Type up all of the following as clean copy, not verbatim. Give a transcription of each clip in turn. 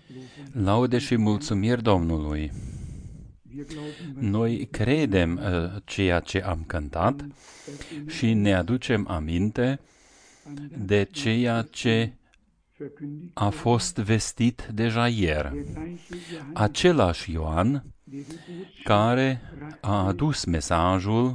Laude și mulțumiri Domnului. Noi credem ceea ce am cântat și ne aducem aminte de ceea ce a fost vestit deja ieri. Același Ioan care a adus mesajul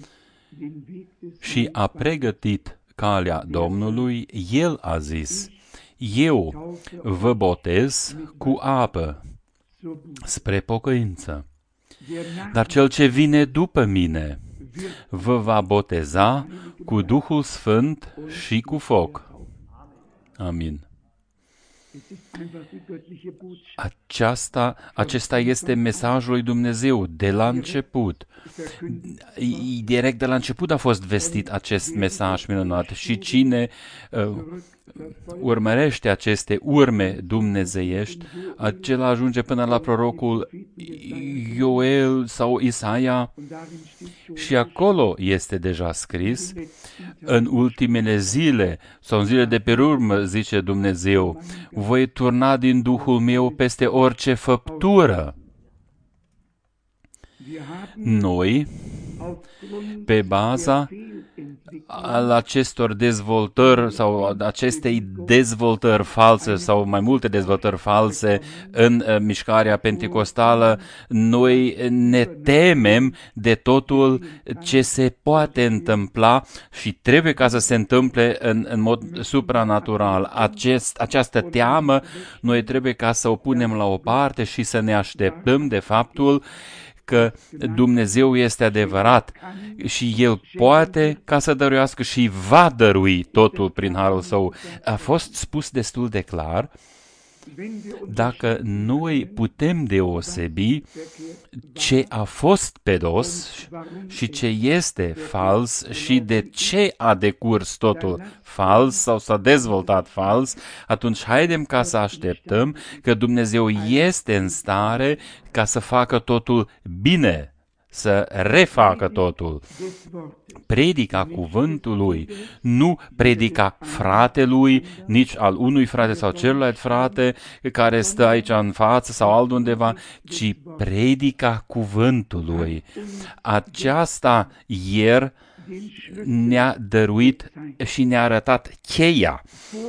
și a pregătit calea Domnului, el a zis: eu vă botez cu apă spre pocăință, dar cel ce vine după mine vă va boteza cu Duhul Sfânt și cu foc. Amin. Acesta este mesajul lui Dumnezeu de la început. Direct de la început a fost vestit acest mesaj minunat și cine urmărește aceste urme dumnezeiești, acela ajunge până la prorocul Ioel sau Isaia și acolo este deja scris: în ultimele zile sau în zile de pe urmă, zice Dumnezeu, voi turna din Duhul meu peste orice făptură. Noi, pe baza al acestor dezvoltări sau acestei dezvoltări false sau mai multe dezvoltări false în mișcarea pentecostală, noi ne temem de totul ce se poate întâmpla și trebuie ca să se întâmple în mod supranatural. Această teamă noi trebuie ca să o punem la o parte și să ne așteptăm de faptul că Dumnezeu este adevărat și El poate ca să dăruiască și va dărui totul prin harul Său. A fost spus destul de clar: dacă noi putem deosebi ce a fost pe dos și ce este fals și de ce a decurs totul fals sau s-a dezvoltat fals, atunci haidem ca să așteptăm că Dumnezeu este în stare ca să facă totul bine, să refacă totul. Predica cuvântului, nu predica fratelui, nici al unui frate sau celălalt frate care stă aici în față sau altundeva, ci predica cuvântului. Aceasta ieri ne-a dăruit și ne-a arătat cheia.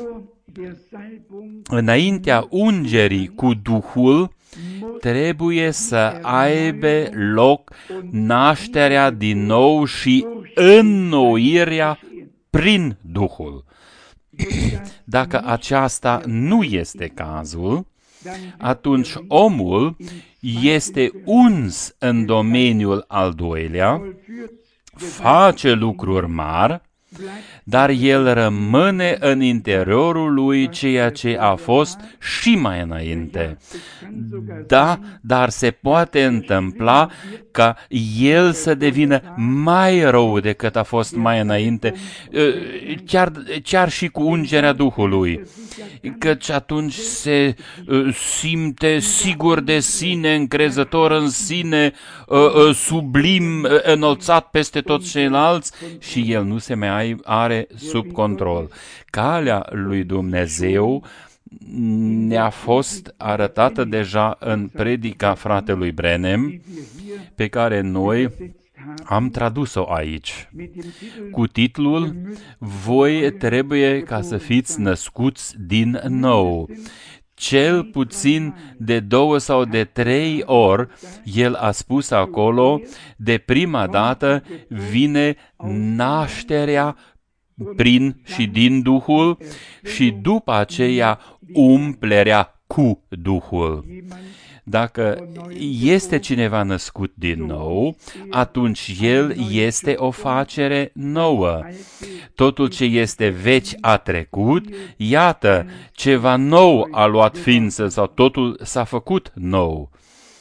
Înaintea ungerii cu Duhul, trebuie să aibă loc nașterea din nou și înnoirea prin Duhul. Dacă aceasta nu este cazul, atunci omul este uns în domeniul al doilea, face lucruri mari, dar el rămâne în interiorul lui ceea ce a fost și mai înainte. Da, dar se poate întâmpla ca el să devină mai rău decât a fost mai înainte, chiar și cu ungerea Duhului, căci atunci se simte sigur de sine, încrezător în sine, sublim, înălțat peste toți ceilalți și el nu se mai are sub control. Calea lui Dumnezeu ne-a fost arătată deja în predica fratelui Branham, pe care noi am tradus-o aici, cu titlul: voi trebuie ca să fiți născuți din nou. Cel puțin de 2 sau de 3 ori, el a spus acolo, de prima dată vine nașterea prin și din Duhul și după aceea umplerea cu Duhul. Dacă este cineva născut din nou, atunci el este o facere nouă. Totul ce este vechi a trecut, iată, ceva nou a luat ființă sau totul s-a făcut nou.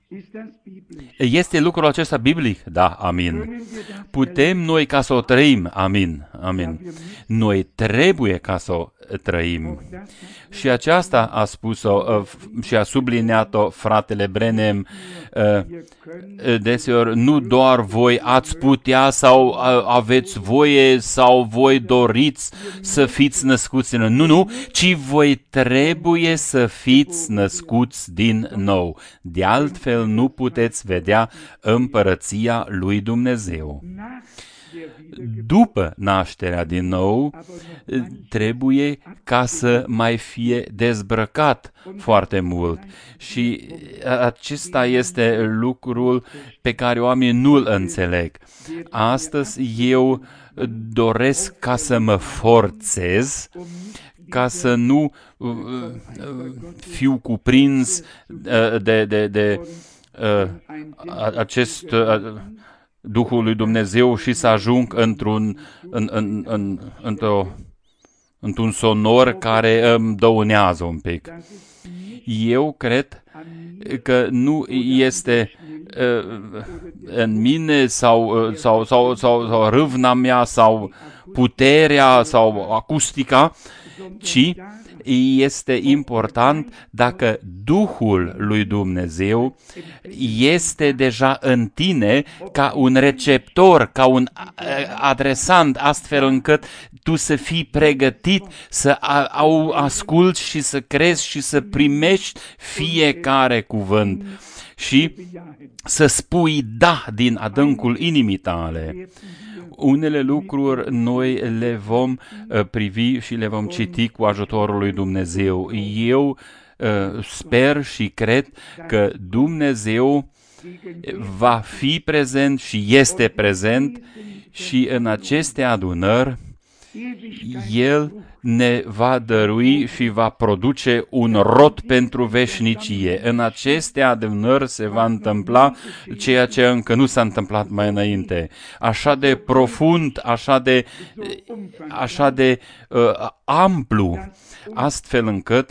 Este lucrul acesta biblic? Da, amin. Putem noi ca să o trăim? Amin, amin. Noi trebuie ca să o trăim. Și aceasta a spus-o și a subliniat-o fratele Branham. Deseori nu doar voi ați putea sau aveți voie sau voi doriți să fiți născuți în nou. Nu, ci voi trebuie să fiți născuți din nou. De altfel nu puteți vedea împărăția lui Dumnezeu. După nașterea din nou, trebuie ca să mai fie dezbrăcat foarte mult. Și acesta este lucrul pe care oamenii nu-l înțeleg. Astăzi eu doresc ca să mă forțez, ca să nu fiu cuprins de acest Duhul lui Dumnezeu și să ajung într-un sonor care îmi dăunează un pic. Eu cred că nu este în mine sau râvna mea sau puterea sau acustica, ci este important dacă Duhul lui Dumnezeu este deja în tine ca un receptor, ca un adresant, astfel încât tu să fii pregătit să asculți și să crezi și să primești fiecare cuvânt și să spui da din adâncul inimii tale. Unele lucruri noi le vom privi și le vom citi cu ajutorul lui Dumnezeu. Eu sper și cred că Dumnezeu va fi prezent și este prezent și în aceste adunări El ne va dărui și va produce un rod pentru veșnicie. În aceste adunări se va întâmpla ceea ce încă nu s-a întâmplat mai înainte. Așa de profund, așa de amplu, astfel încât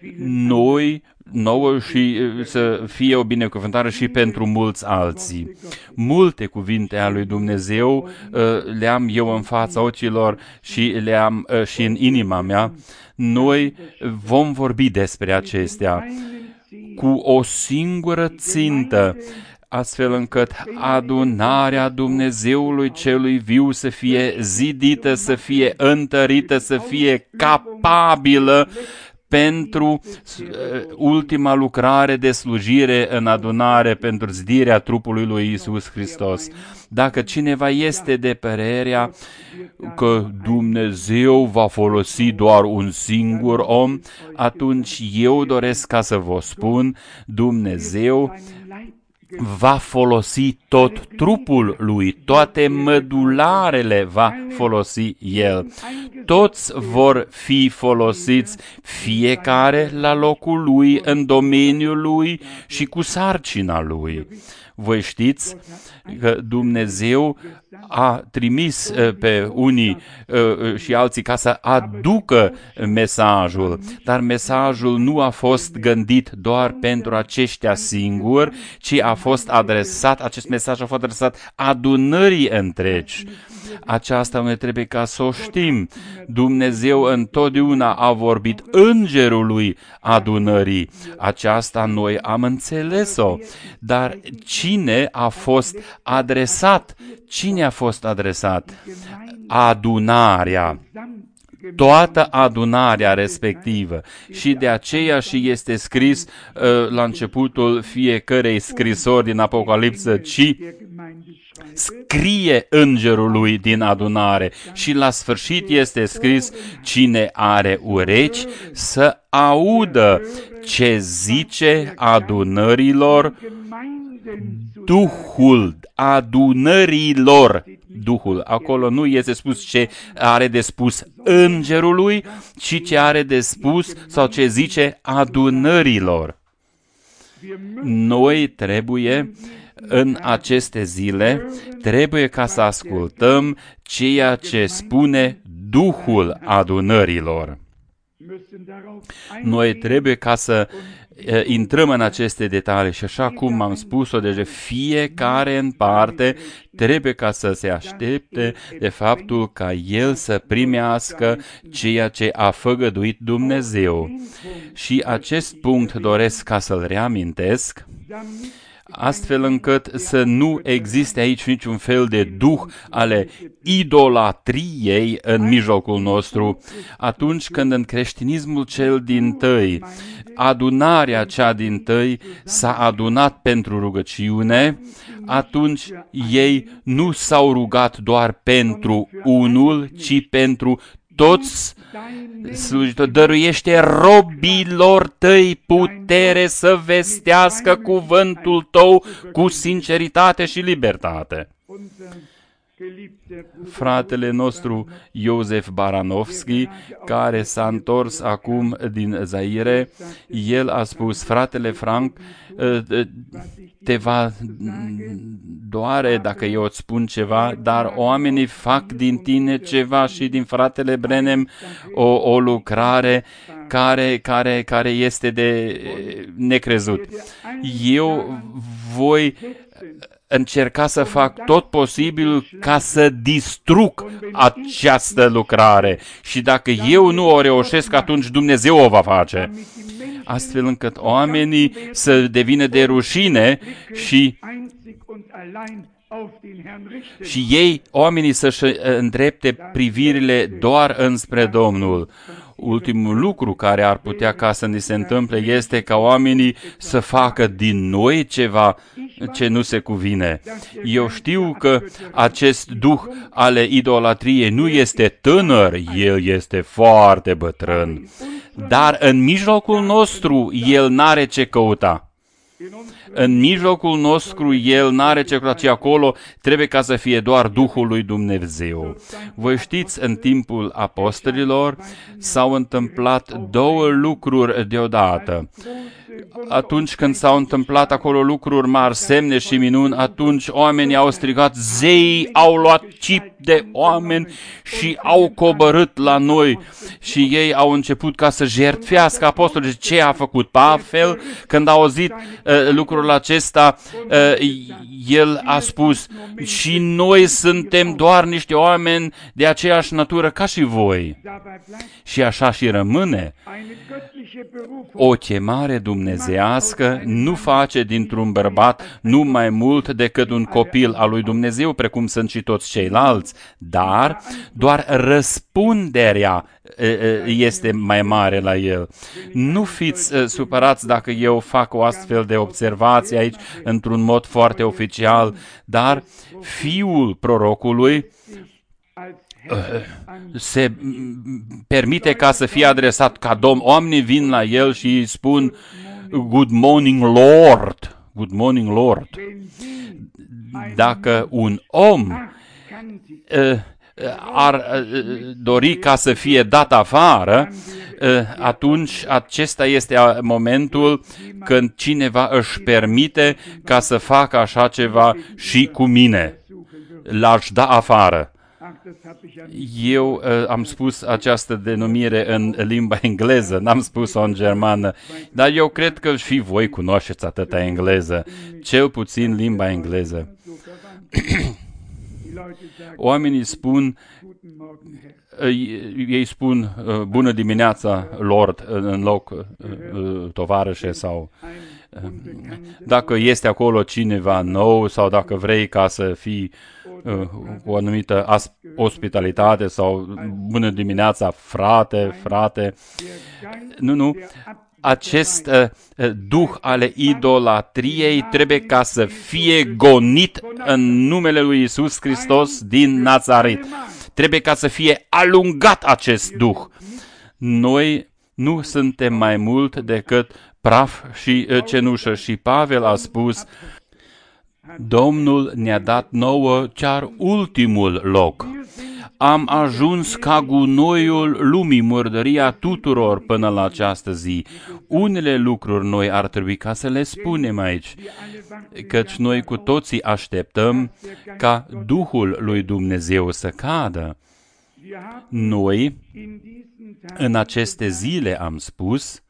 nouă și să fie o binecuvântare și pentru mulți alții. Multe cuvinte ale lui Dumnezeu le-am eu în fața ochilor și le-am și în inima mea. Noi vom vorbi despre acestea cu o singură țintă, astfel încât adunarea Dumnezeului celui viu să fie zidită, să fie întărită, să fie capabilă pentru ultima lucrare de slujire în adunare, pentru zidirea trupului lui Iisus Hristos. Dacă cineva este de părerea că Dumnezeu va folosi doar un singur om, atunci eu doresc ca să vă spun, Dumnezeu va folosi tot trupul lui, toate mădularele va folosi El. Toți vor fi folosiți, fiecare la locul lui, în domeniul lui și cu sarcina lui. Voi știți că Dumnezeu a trimis pe unii și alții ca să aducă mesajul, dar mesajul nu a fost gândit doar pentru aceștia singuri, ci acest mesaj a fost adresat adunării întregi. Aceasta ne trebuie ca să o știm. Dumnezeu întotdeauna a vorbit îngerului adunării. Aceasta noi am înțeles-o. Dar cine a fost adresat? Cine a fost adresat? Adunarea. Toată adunarea respectivă. Și de aceea și este scris la începutul fiecărei scrisori din Apocalipsă, ci scrie îngerului din adunare. Și la sfârșit este scris, cine are urechi să audă ce zice adunărilor Duhul adunărilor. Duhul. Acolo nu este spus ce are de spus îngerului, ci ce are de spus sau ce zice adunărilor. Noi trebuie în aceste zile, trebuie ca să ascultăm ceea ce spune Duhul adunărilor. Noi trebuie ca să intrăm în aceste detalii și așa cum am spus-o deja, fiecare în parte trebuie ca să se aștepte de faptul ca el să primească ceea ce a făgăduit Dumnezeu. Și acest punct doresc ca să-l reamintesc, astfel încât să nu existe aici niciun fel de duh ale idolatriei în mijlocul nostru. Atunci când în creștinismul cel dintâi, adunarea cea dintâi s-a adunat pentru rugăciune, atunci ei nu s-au rugat doar pentru unul, ci pentru toți slujitori. Dăruiește robilor tăi putere să vestească cuvântul tău cu sinceritate și libertate. Fratele nostru Iosef Baranovski, care s-a întors acum din Zaire, el a spus: fratele Frank, te va doare dacă eu îți spun ceva, dar oamenii fac din tine ceva și din fratele Branham o lucrare care este de necrezut. Eu voi încerca să fac tot posibil ca să distrug această lucrare și dacă eu nu o reușesc, atunci Dumnezeu o va face, astfel încât oamenii să devină de rușine și ei, oamenii, să-și îndrepte privirile doar înspre Domnul. Ultimul lucru care ar putea ca să ni se întâmple este ca oamenii să facă din noi ceva ce nu se cuvine. Eu știu că acest duh ale idolatriei nu este tânăr, el este foarte bătrân, dar în mijlocul nostru el n-are ce căuta. În mijlocul nostru el n-are ce căuta, ci acolo trebuie ca să fie doar Duhul lui Dumnezeu. Voi știți, în timpul apostolilor s-au întâmplat două lucruri deodată. Atunci când s-au întâmplat acolo lucruri mari, semne și minuni, atunci oamenii au strigat: zeii au luat chip de oameni și au coborât la noi. Și ei au început ca să jertfească apostolii. Ce a făcut Pavel? Când a auzit lucrul acesta, el a spus: și noi suntem doar niște oameni de aceeași natură ca și voi. Și așa și rămâne. O chemare dumnezeiască nu face dintr-un bărbat nu mai mult decât un copil al lui Dumnezeu, precum sunt și toți ceilalți, dar doar răspunderea este mai mare la el. Nu fiți supărați dacă eu fac o astfel de observație aici într-un mod foarte oficial, dar fiul prorocului se permite ca să fie adresat ca Domn. Oamenii vin la el și îi spun: Good morning, Lord. Good morning, Lord. Dacă un om ar dori ca să fie dat afară, atunci acesta este momentul când cineva își permite ca să facă așa ceva și cu mine. L-aș da afară. Eu am spus această denumire în limba engleză, n-am spus-o în germană, dar eu cred că și voi cunoașteți atâta engleză, cel puțin limba engleză. Oamenii spun, ei spun bună dimineața, Lord, în loc tovarășe sau... Dacă este acolo cineva nou sau dacă vrei ca să fii cu o anumită ospitalitate sau bună dimineața, frate. Nu. Acest duh ale idolatriei trebuie ca să fie gonit în numele lui Iisus Hristos din Nazaret. Trebuie ca să fie alungat acest duh. Noi nu suntem mai mult decât praf și cenușă. Și Pavel a spus: Domnul ne-a dat nouă chiar ultimul loc. Am ajuns ca gunoiul lumii, murdăria tuturor până la această zi. Unele lucruri noi ar trebui ca să le spunem aici, căci noi cu toții așteptăm ca Duhul lui Dumnezeu să cadă. Noi În aceste zile am spus,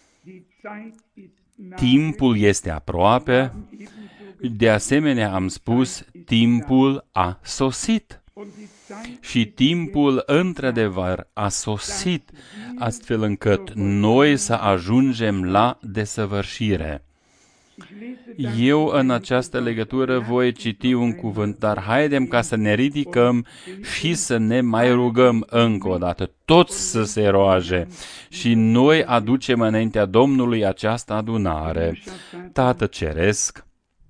timpul este aproape, de asemenea am spus, timpul a sosit. Și timpul, într-adevăr, a sosit, astfel încât noi să ajungem la desăvârșire. Eu, în această legătură, voi citi un cuvânt, dar haidem ca să ne ridicăm și să ne mai rugăm încă o dată, toți să se roage. Și noi aducem înaintea Domnului această adunare. Tată Ceresc,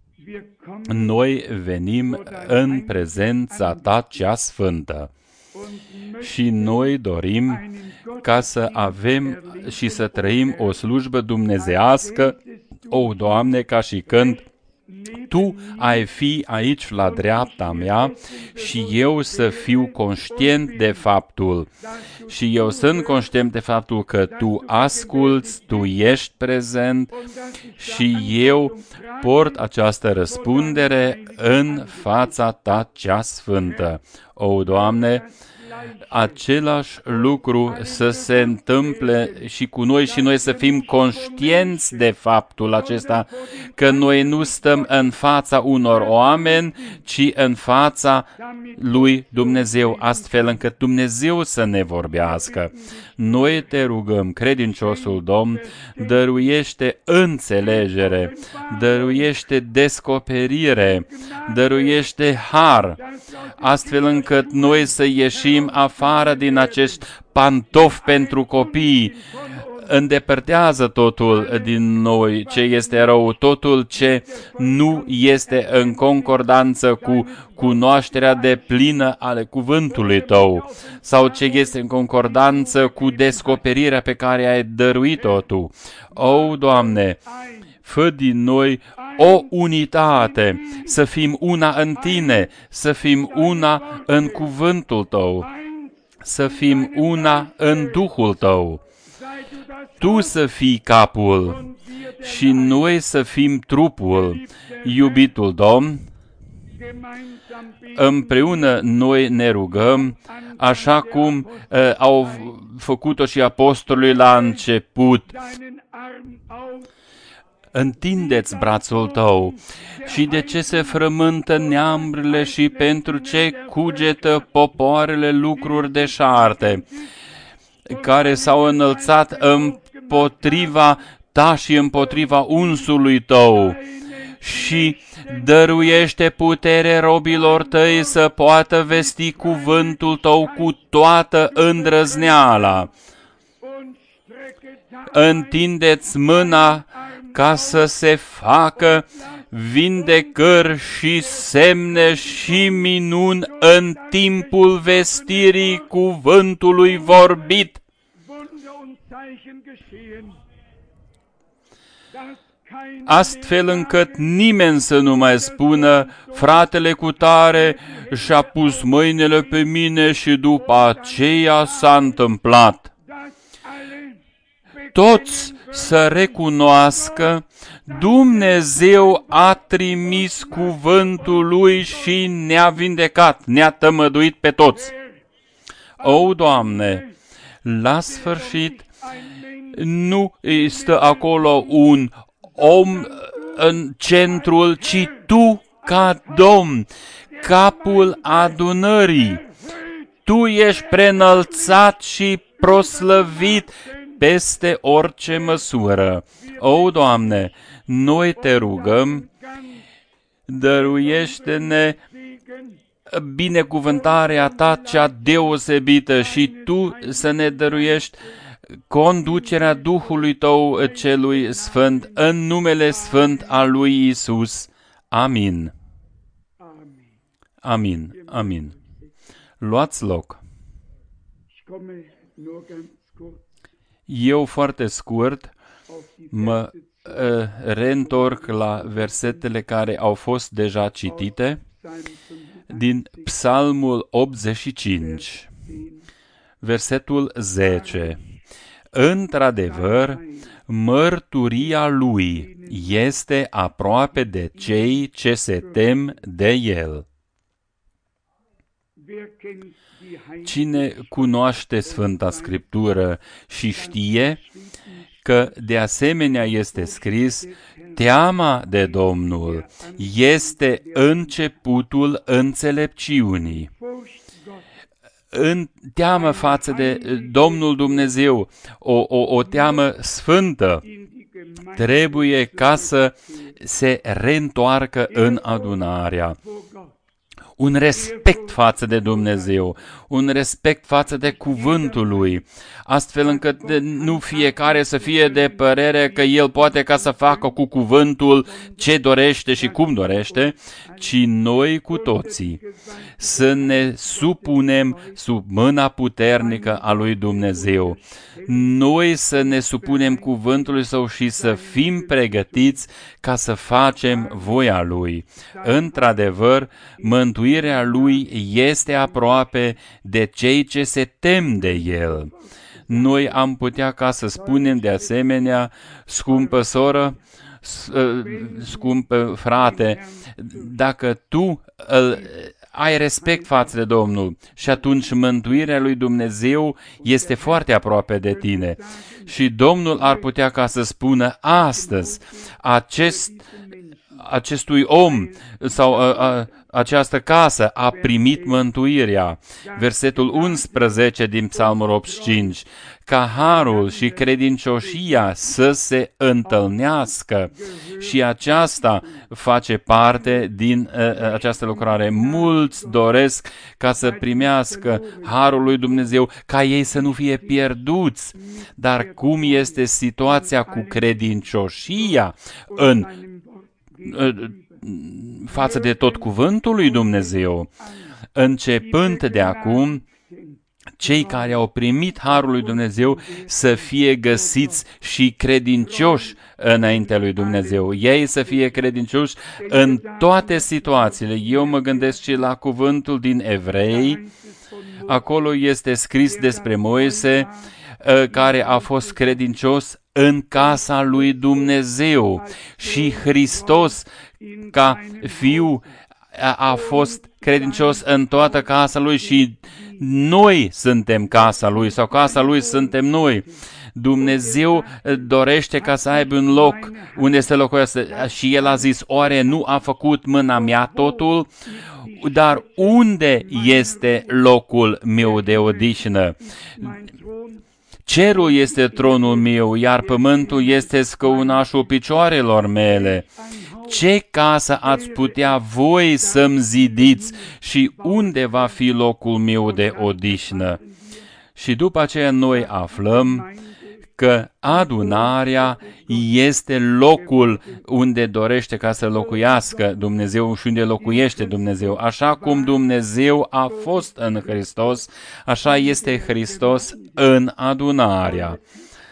noi venim în prezența Ta cea sfântă și noi dorim ca să avem și să trăim o slujbă dumnezeiască, o, Doamne, ca și când Tu ai fi aici la dreapta mea și eu să fiu conștient de faptul. Și eu sunt conștient de faptul că Tu asculți, Tu ești prezent și eu port această răspundere în fața Ta cea sfântă. O, Doamne, același lucru să se întâmple și cu noi și noi să fim conștienți de faptul acesta, că noi nu stăm în fața unor oameni, ci în fața lui Dumnezeu, astfel încât Dumnezeu să ne vorbească. Noi te rugăm, credinciosul Domn, dăruiește înțelegere, dăruiește descoperire, dăruiește har, astfel încât noi să ieșim afară din acești pantofi pentru copii. Îndepărtează totul din noi ce este rău, totul ce nu este în concordanță cu cunoașterea deplină ale cuvântului Tău sau ce este în concordanță cu descoperirea pe care ai dăruit-o Tu. O, Doamne, fă din noi o unitate, să fim una în Tine, să fim una în cuvântul Tău, să fim una în Duhul Tău. Tu să fii capul și noi să fim trupul. Iubitul Domn, împreună noi ne rugăm, așa cum au făcut-o și apostolii la început. Întindeți brațul Tău și de ce se frământă neamurile și pentru ce cugetă popoarele lucruri deșarte, care s-au înălțat împotriva Ta și împotriva unsului Tău, și dăruiește putere robilor Tăi să poată vesti cuvântul Tău cu toată îndrăzneala. Întindeți mâna ca să se facă vindecări și semne și minuni în timpul vestirii cuvântului vorbit. Astfel încât nimeni să nu mai spună, fratele cutare și-a pus mâinile pe mine și după aceea s-a întâmplat. Toți să recunoască, Dumnezeu a trimis cuvântul Lui și ne-a vindecat, ne-a tămăduit pe toți. O, Doamne, la sfârșit nu stă acolo un om în centrul, ci Tu ca Domn, capul adunării. Tu ești preînălțat și proslăvit peste orice măsură. O, Doamne, noi Te rugăm, dăruiește-ne binecuvântarea Ta cea deosebită și Tu să ne dăruiești conducerea Duhului Tău celui Sfânt, în numele Sfânt al lui Iisus. Amin. Amin. Amin. Luați loc. Eu foarte scurt mă reîntorc la versetele care au fost deja citite din Psalmul 85, versetul 10. Într-adevăr, mărturia Lui este aproape de cei ce se tem de El. Cine cunoaște Sfânta Scriptură și știe că de asemenea este scris, teama de Domnul este începutul înțelepciunii. În teamă față de Domnul Dumnezeu, o teamă sfântă, trebuie ca să se reîntoarcă în adunarea. Un respect față de Dumnezeu, un respect față de cuvântul Lui, astfel încât nu fiecare să fie de părere că el poate ca să facă cu cuvântul ce dorește și cum dorește, ci noi cu toții să ne supunem sub mâna puternică a lui Dumnezeu. Noi să ne supunem cuvântului Său și să fim pregătiți ca să facem voia Lui. Într-adevăr, mântuirea Lui este aproape de cei ce se tem de El. Noi am putea ca să spunem de asemenea, scumpă soră, scumpă frate, dacă tu ai respect față de Domnul și atunci mântuirea lui Dumnezeu este foarte aproape de tine. Și Domnul ar putea ca să spună astăzi acestui om sau această casă a primit mântuirea. Versetul 11 din Psalmul 85. Ca harul și credincioșia să se întâlnească și aceasta face parte din această lucrare. Mulți doresc ca să primească harul lui Dumnezeu, ca ei să nu fie pierduți. Dar cum este situația cu credincioșia în față de tot cuvântul lui Dumnezeu? Începând de acum, cei care au primit harul lui Dumnezeu să fie găsiți și credincioși înaintea lui Dumnezeu. Ei să fie credincioși în toate situațiile. Eu mă gândesc și la cuvântul din Evrei. Acolo este scris despre Moise, care a fost credincios în casa lui Dumnezeu. Și Hristos, ca fiu, a fost credincios în toată casa lui și noi suntem casa lui sau casa lui suntem noi. Dumnezeu dorește ca să aibă un loc unde să locuiască și El a zis, oare nu a făcut mâna mea totul? Dar unde este locul meu de odihnă? Cerul este tronul meu, iar pământul este scăunașul picioarelor mele. Ce casă ați putea voi să-mi zidiți și unde va fi locul meu de odihnă? Și după aceea noi aflăm că adunarea este locul unde dorește ca să locuiască Dumnezeu și unde locuiește Dumnezeu. Așa cum Dumnezeu a fost în Hristos, așa este Hristos în adunarea.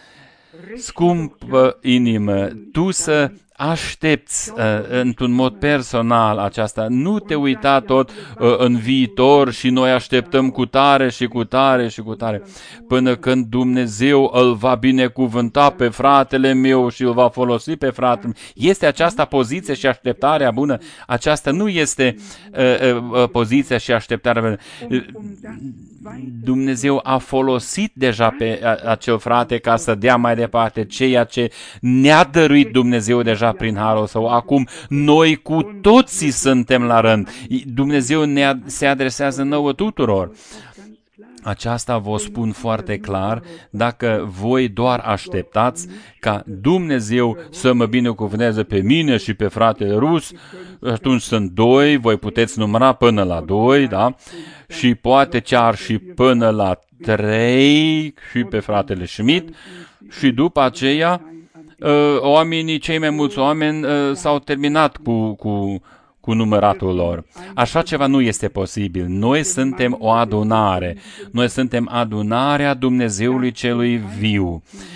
Scumpă inimă, tu să aștepți într-un mod personal aceasta. Nu te uita tot în viitor și noi așteptăm cu tare și cu tare și cu tare până când Dumnezeu îl va binecuvânta pe fratele meu și îl va folosi pe fratele meu. Este aceasta poziție și așteptarea bună? Aceasta nu este poziția și așteptarea bună. Dumnezeu a folosit deja pe acel frate ca să dea mai departe ceea ce ne-a dăruit Dumnezeu deja prin harul Său. Acum noi cu toții suntem la rând. Dumnezeu se adresează nouă tuturor. Aceasta vă spun foarte clar, dacă voi doar așteptați ca Dumnezeu să mă binecuvânteze pe mine și pe fratele Rus, atunci sunt doi, voi puteți număra până la 2, da? Și poate chiar și până la 3 și pe fratele Schmidt și după aceea cei mai mulți oameni s-au terminat cu număratul lor. Așa ceva nu este posibil. Noi suntem o adunare. Noi suntem adunarea Dumnezeului celui viu,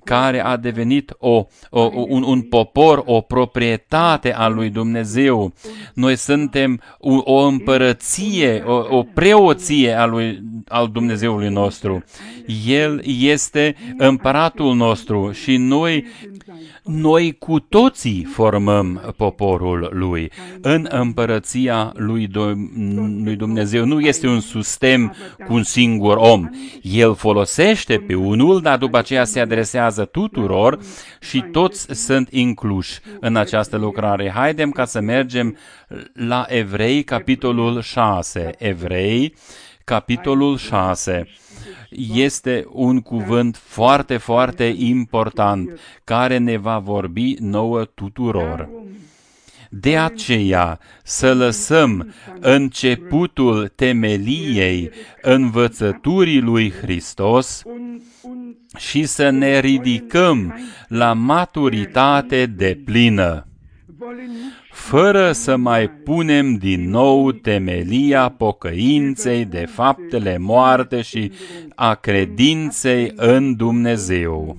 care a devenit un popor, o proprietate a lui Dumnezeu. Noi suntem o împărăție, o preoție al Dumnezeului nostru. El este împăratul nostru și noi cu toții formăm poporul lui. În împărăția lui Dumnezeu nu este un sistem cu un singur om. El folosește pe unul, dar după aceea se adresează tuturor și toți sunt incluși în această lucrare. Haidem ca să mergem la Evrei, capitolul 6. Evrei, capitolul 6. Este un cuvânt foarte, foarte important care ne va vorbi nouă tuturor. De aceea să lăsăm începutul temeliei învățăturii lui Hristos și să ne ridicăm la maturitate deplină, fără să mai punem din nou temelia pocăinței de faptele moarte și a credinței în Dumnezeu.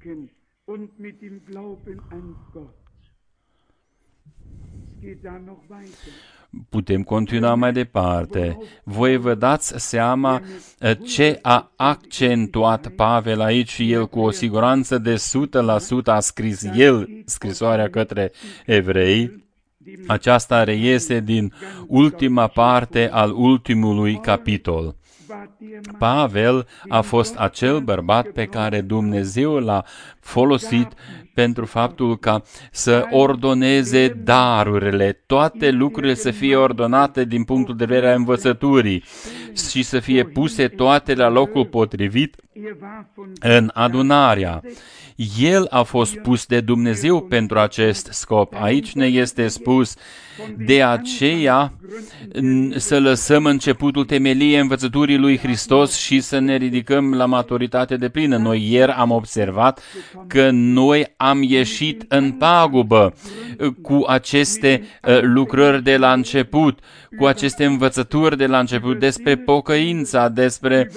Putem continua mai departe. Voi vă dați seama ce a accentuat Pavel aici și el cu o siguranță de 100% a scris el scrisoarea către evrei. Aceasta reiese din ultima parte al ultimului capitol. Pavel a fost acel bărbat pe care Dumnezeu l-a folosit pentru faptul ca să ordoneze darurile, toate lucrurile să fie ordonate din punctul de vedere a învățăturii și să fie puse toate la locul potrivit în adunarea. El a fost pus de Dumnezeu pentru acest scop. Aici ne este spus, de aceea să lăsăm începutul temeliei învățăturii lui Hristos și să ne ridicăm la maturitate deplină. Noi ieri am observat că noi am ieșit în pagubă cu aceste lucrări de la început, cu aceste învățături de la început despre pocăința, despre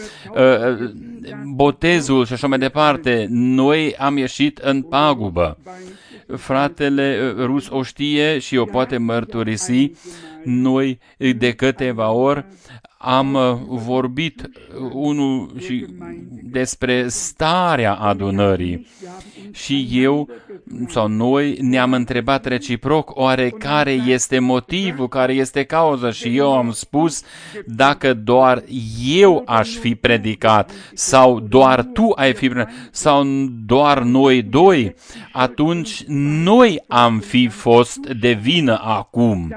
botezul și așa mai departe. Noi am ieșit în pagubă. Fratele Rus o știe și o poate mărturisi. Noi de câteva ori am vorbit unul și despre starea adunării și eu sau noi ne-am întrebat reciproc oare care este motivul, care este cauza și eu am spus dacă doar eu aș fi predicat sau doar tu ai fi predicat sau doar noi doi, atunci noi am fi fost de vină acum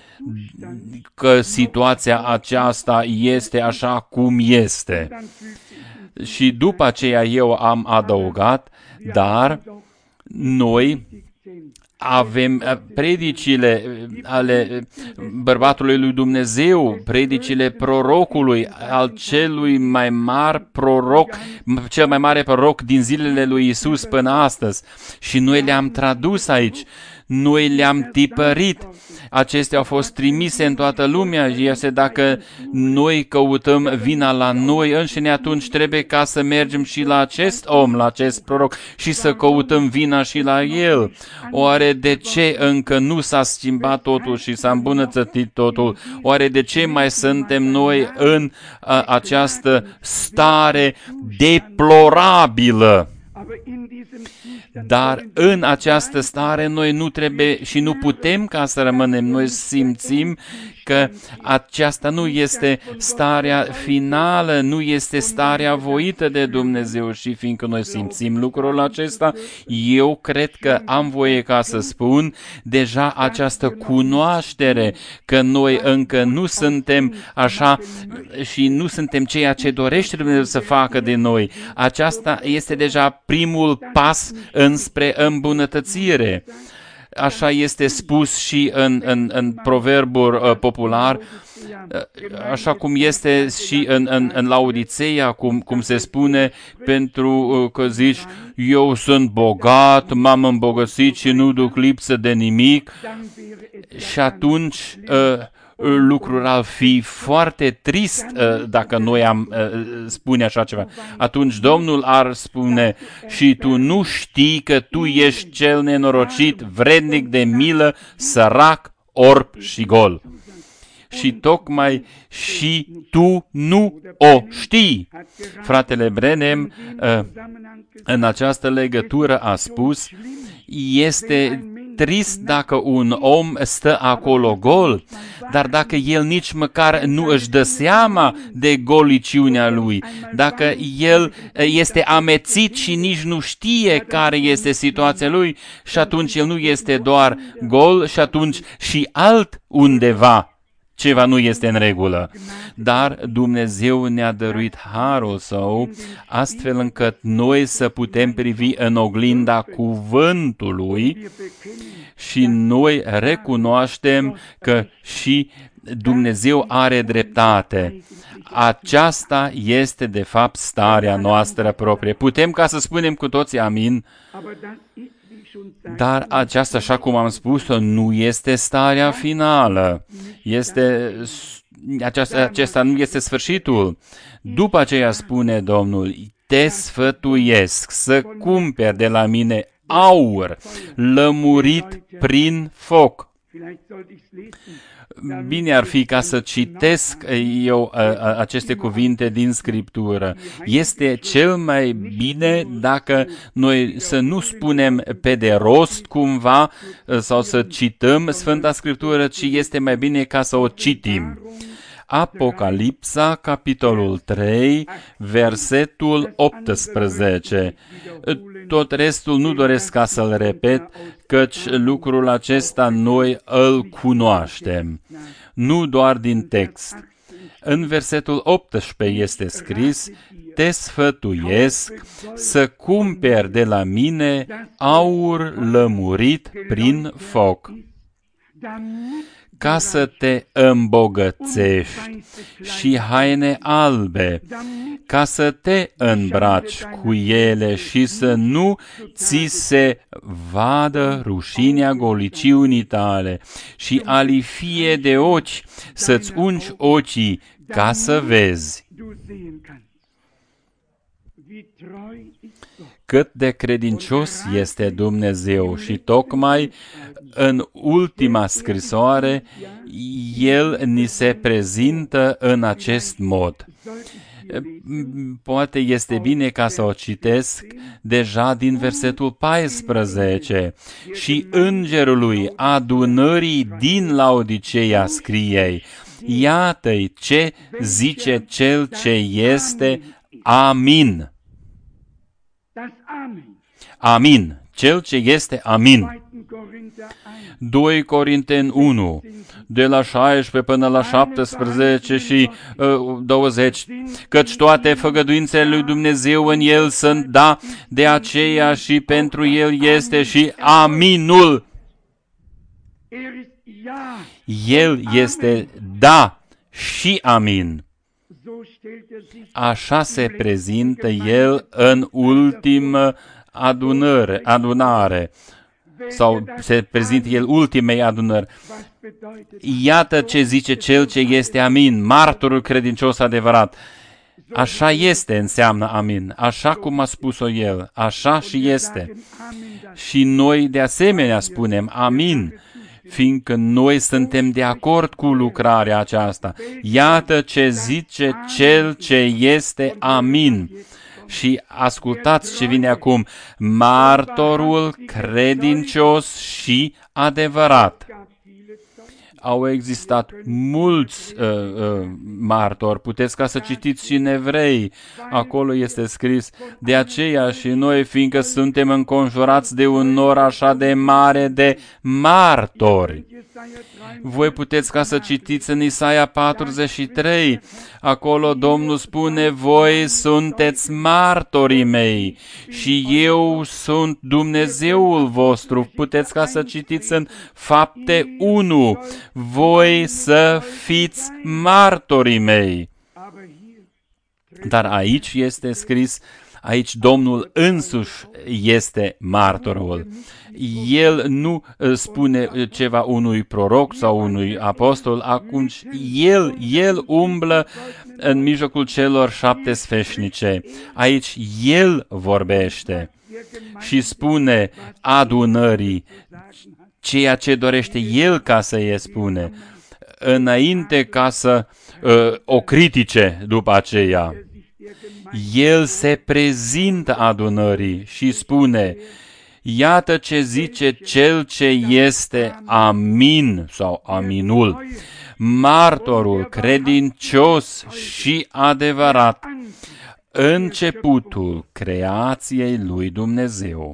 că situația aceasta este așa cum este. Și după aceea eu am adăugat, dar noi avem predicile ale bărbatului lui Dumnezeu, predicile prorocului, al celui mai mare proroc, cel mai mare proroc din zilele lui Isus până astăzi. Și noi le-am tradus aici, noi le-am tipărit. Acestea au fost trimise în toată lumea și este dacă noi căutăm vina la noi înșine, atunci trebuie ca să mergem și la acest om, la acest proroc și să căutăm vina și la el. Oare de ce încă nu s-a schimbat totul și s-a îmbunătățit totul? Oare de ce mai suntem noi în această stare deplorabilă? Dar în această stare noi nu trebuie și nu putem ca să rămânem. Noi simțim că aceasta nu este starea finală, nu este starea voită de Dumnezeu și fiindcă noi simțim lucrul acesta, eu cred că am voie ca să spun deja această cunoaștere că noi încă nu suntem așa și nu suntem ceea ce dorește Dumnezeu să facă de noi. Aceasta este deja primul pas înspre îmbunătățire. Așa este spus și în proverbul popular, așa cum este și în Laodiceea, cum se spune, pentru că zici, eu sunt bogat, m-am îmbogățit și nu duc lipsă de nimic. Și atunci lucrul ar fi foarte trist dacă noi am spune așa ceva. Atunci Domnul ar spune: și tu nu știi că tu ești cel nenorocit, vrednic de milă, sărac, orb și gol. Și tocmai și tu nu o știi. Fratele Branham în această legătură a spus: este trist dacă un om stă acolo gol, dar dacă el nici măcar nu își dă seama de goliciunea lui, dacă el este amețit și nici nu știe care este situația lui, și atunci el nu este doar gol, și atunci și altundeva ceva nu este în regulă. Dar Dumnezeu ne-a dăruit harul Său astfel încât noi să putem privi în oglinda cuvântului și noi recunoaștem că și Dumnezeu are dreptate. Aceasta este de fapt starea noastră proprie. Putem ca să spunem cu toții amin? Dar aceasta, așa cum am spus-o, nu este starea finală. Acesta nu este sfârșitul. După aceea spune Domnul: te sfătuiesc să cumperi de la mine aur lămurit prin foc. Bine ar fi ca să citesc eu aceste cuvinte din Scriptură. Este cel mai bine dacă noi să nu spunem pe de rost cumva sau să cităm Sfânta Scriptură, ci este mai bine ca să o citim. Apocalipsa, capitolul 3, versetul 18. Tot restul nu doresc ca să-l repet, căci lucrul acesta noi îl cunoaștem. Nu doar din text. În versetul 18 este scris: te sfătuiesc să cumperi de la mine aur lămurit prin foc, ca să te îmbogățești, și haine albe, ca să te îmbraci cu ele și să nu ți se vadă rușinea goliciunii tale, și alifie de ochi, să-ți ungi ochii ca să vezi. Cât de credincios este Dumnezeu, și tocmai în ultima scrisoare El ni se prezintă în acest mod. Poate este bine ca să o citesc deja din versetul 14. Și îngerului adunării din Laodiceea scrie: iată-i ce zice cel ce este Amin. Amin. Cel ce este Amin. 2 Corinteni 1, de la 16 până la 17 și 20, căci toate făgăduințele lui Dumnezeu în El sunt da, de aceea și pentru El este și Aminul. El este da și Amin. Așa se prezintă El în ultimă adunare, sau se prezintă El ultimei adunări. Iată ce zice cel ce este Amin, martorul credincios adevărat. Așa este, înseamnă Amin, așa cum a spus-o El, așa și este. Și noi de asemenea spunem Amin, fiindcă noi suntem de acord cu lucrarea aceasta. Iată ce zice cel ce este Amin. Și ascultați ce vine acum: martorul credincios și adevărat. Au existat mulți martori, puteți ca să citiți și în Evrei, acolo este scris: de aceea și noi, fiindcă suntem înconjurați de un nor așa de mare de martori. Voi puteți ca să citiți în Isaia 43, acolo Domnul spune: voi sunteți martorii mei și eu sunt Dumnezeul vostru. Puteți ca să citiți în Fapte 1, voi să fiți martorii mei. Dar aici este scris Aici Domnul însuși este martorul. El nu spune ceva unui proroc sau unui apostol, atunci el umblă în mijlocul celor 7 sfeșnice. Aici el vorbește și spune adunării ceea ce dorește el ca să îi spune, înainte ca să o critice după aceea. El se prezintă adunării și spune: iată ce zice cel ce este Amin sau Aminul, martorul credincios și adevărat, începutul creației lui Dumnezeu.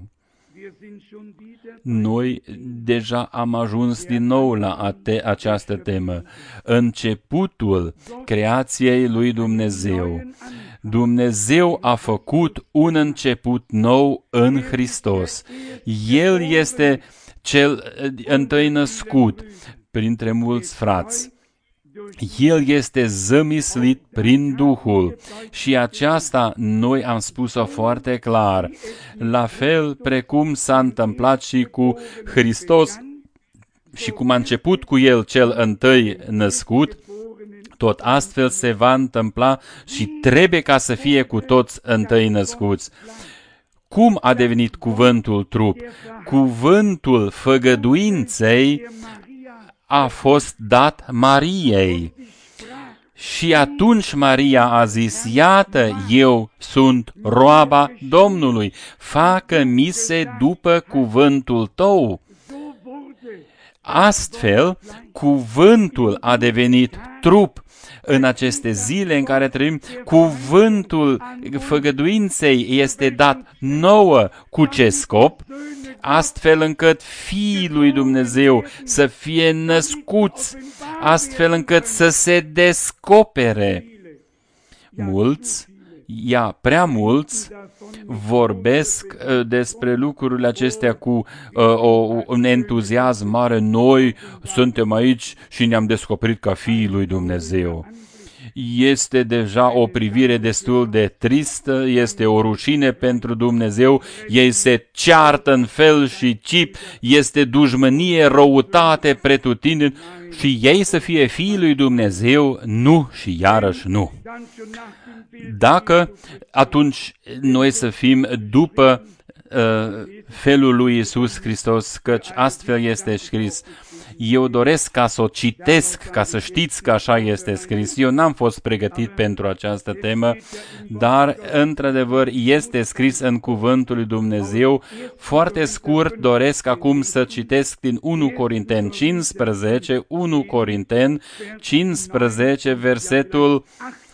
Noi deja am ajuns din nou la această temă. Începutul creației lui Dumnezeu. Dumnezeu a făcut un început nou în Hristos. El este cel întâi născut printre mulți frați. El este zămislit prin Duhul și aceasta noi am spus-o foarte clar. La fel precum s-a întâmplat și cu Hristos și cum a început cu El cel întâi născut, tot astfel se va întâmpla și trebuie ca să fie cu toți întâi născuți. Cum a devenit cuvântul trup? Cuvântul făgăduinței a fost dat Mariei. Și atunci Maria a zis: iată, eu sunt roaba Domnului, facă-mi se după cuvântul tău. Astfel, cuvântul a devenit trup. În aceste zile în care trăim, cuvântul făgăduinței este dat nouă. Cu ce scop? Astfel încât fiii lui Dumnezeu să fie născuți, astfel încât să se descopere. Mulți, prea mulți, vorbesc despre lucrurile acestea cu un entuziasm mare. Noi suntem aici și ne-am descoperit ca fiii lui Dumnezeu. Este deja o privire destul de tristă, este o rușine pentru Dumnezeu, ei se ceartă în fel și chip, este dușmănie, răutate pretutindeni și ei să fie fiii lui Dumnezeu, nu și iarăși nu. Dacă atunci noi să fim după felul lui Iisus Hristos, căci astfel este scris. Eu doresc ca să o citesc, ca să știți că așa este scris. Eu n-am fost pregătit pentru această temă, dar într-adevăr este scris în cuvântul lui Dumnezeu. Foarte scurt doresc acum să citesc din 1 Corinteni 15, versetul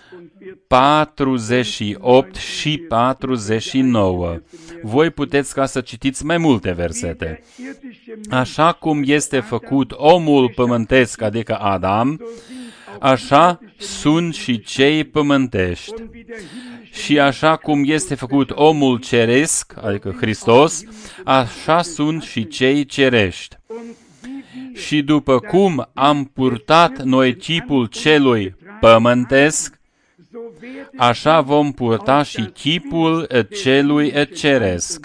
48 și 49. Voi puteți ca să citiți mai multe versete. Așa cum este făcut omul pământesc, adică Adam, așa sunt și cei pământești. Și așa cum este făcut omul ceresc, adică Hristos, așa sunt și cei cerești. Și după cum am purtat noi chipul celui pământesc, așa vom purta și chipul celui ceresc.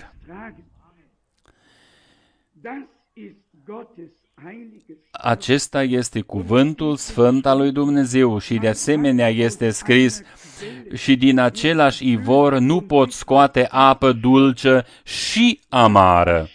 Acesta este cuvântul sfânt al lui Dumnezeu și de asemenea este scris: și din același ivor nu pot scoate apă dulce și amară.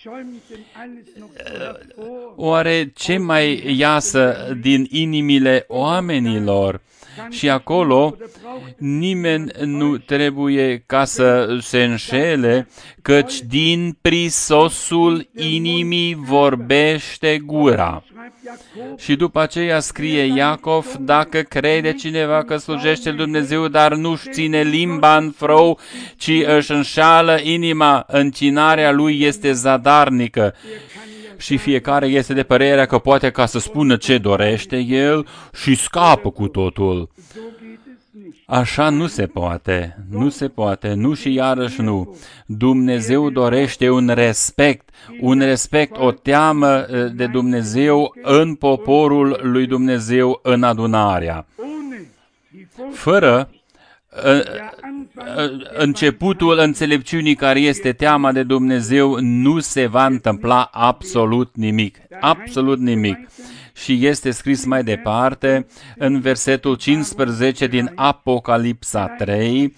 Oare ce mai iasă din inimile oamenilor? Și acolo nimeni nu trebuie ca să se înșele, căci din prisosul inimii vorbește gura. Și după aceea scrie Iacov: dacă crede cineva că slujește lui Dumnezeu, dar nu-și ține limba în frâu, ci își înșală inima, închinarea lui este zadarnică. Și fiecare este de părerea că poate ca să spună ce dorește el și scapă cu totul. Așa nu se poate, nu și iarăși nu. Dumnezeu dorește un respect, o teamă de Dumnezeu în poporul lui Dumnezeu, în adunarea. Fără începutul înțelepciunii care este teama de Dumnezeu, nu se va întâmpla absolut nimic. Absolut nimic. Și este scris mai departe în versetul 15 din Apocalipsa 3.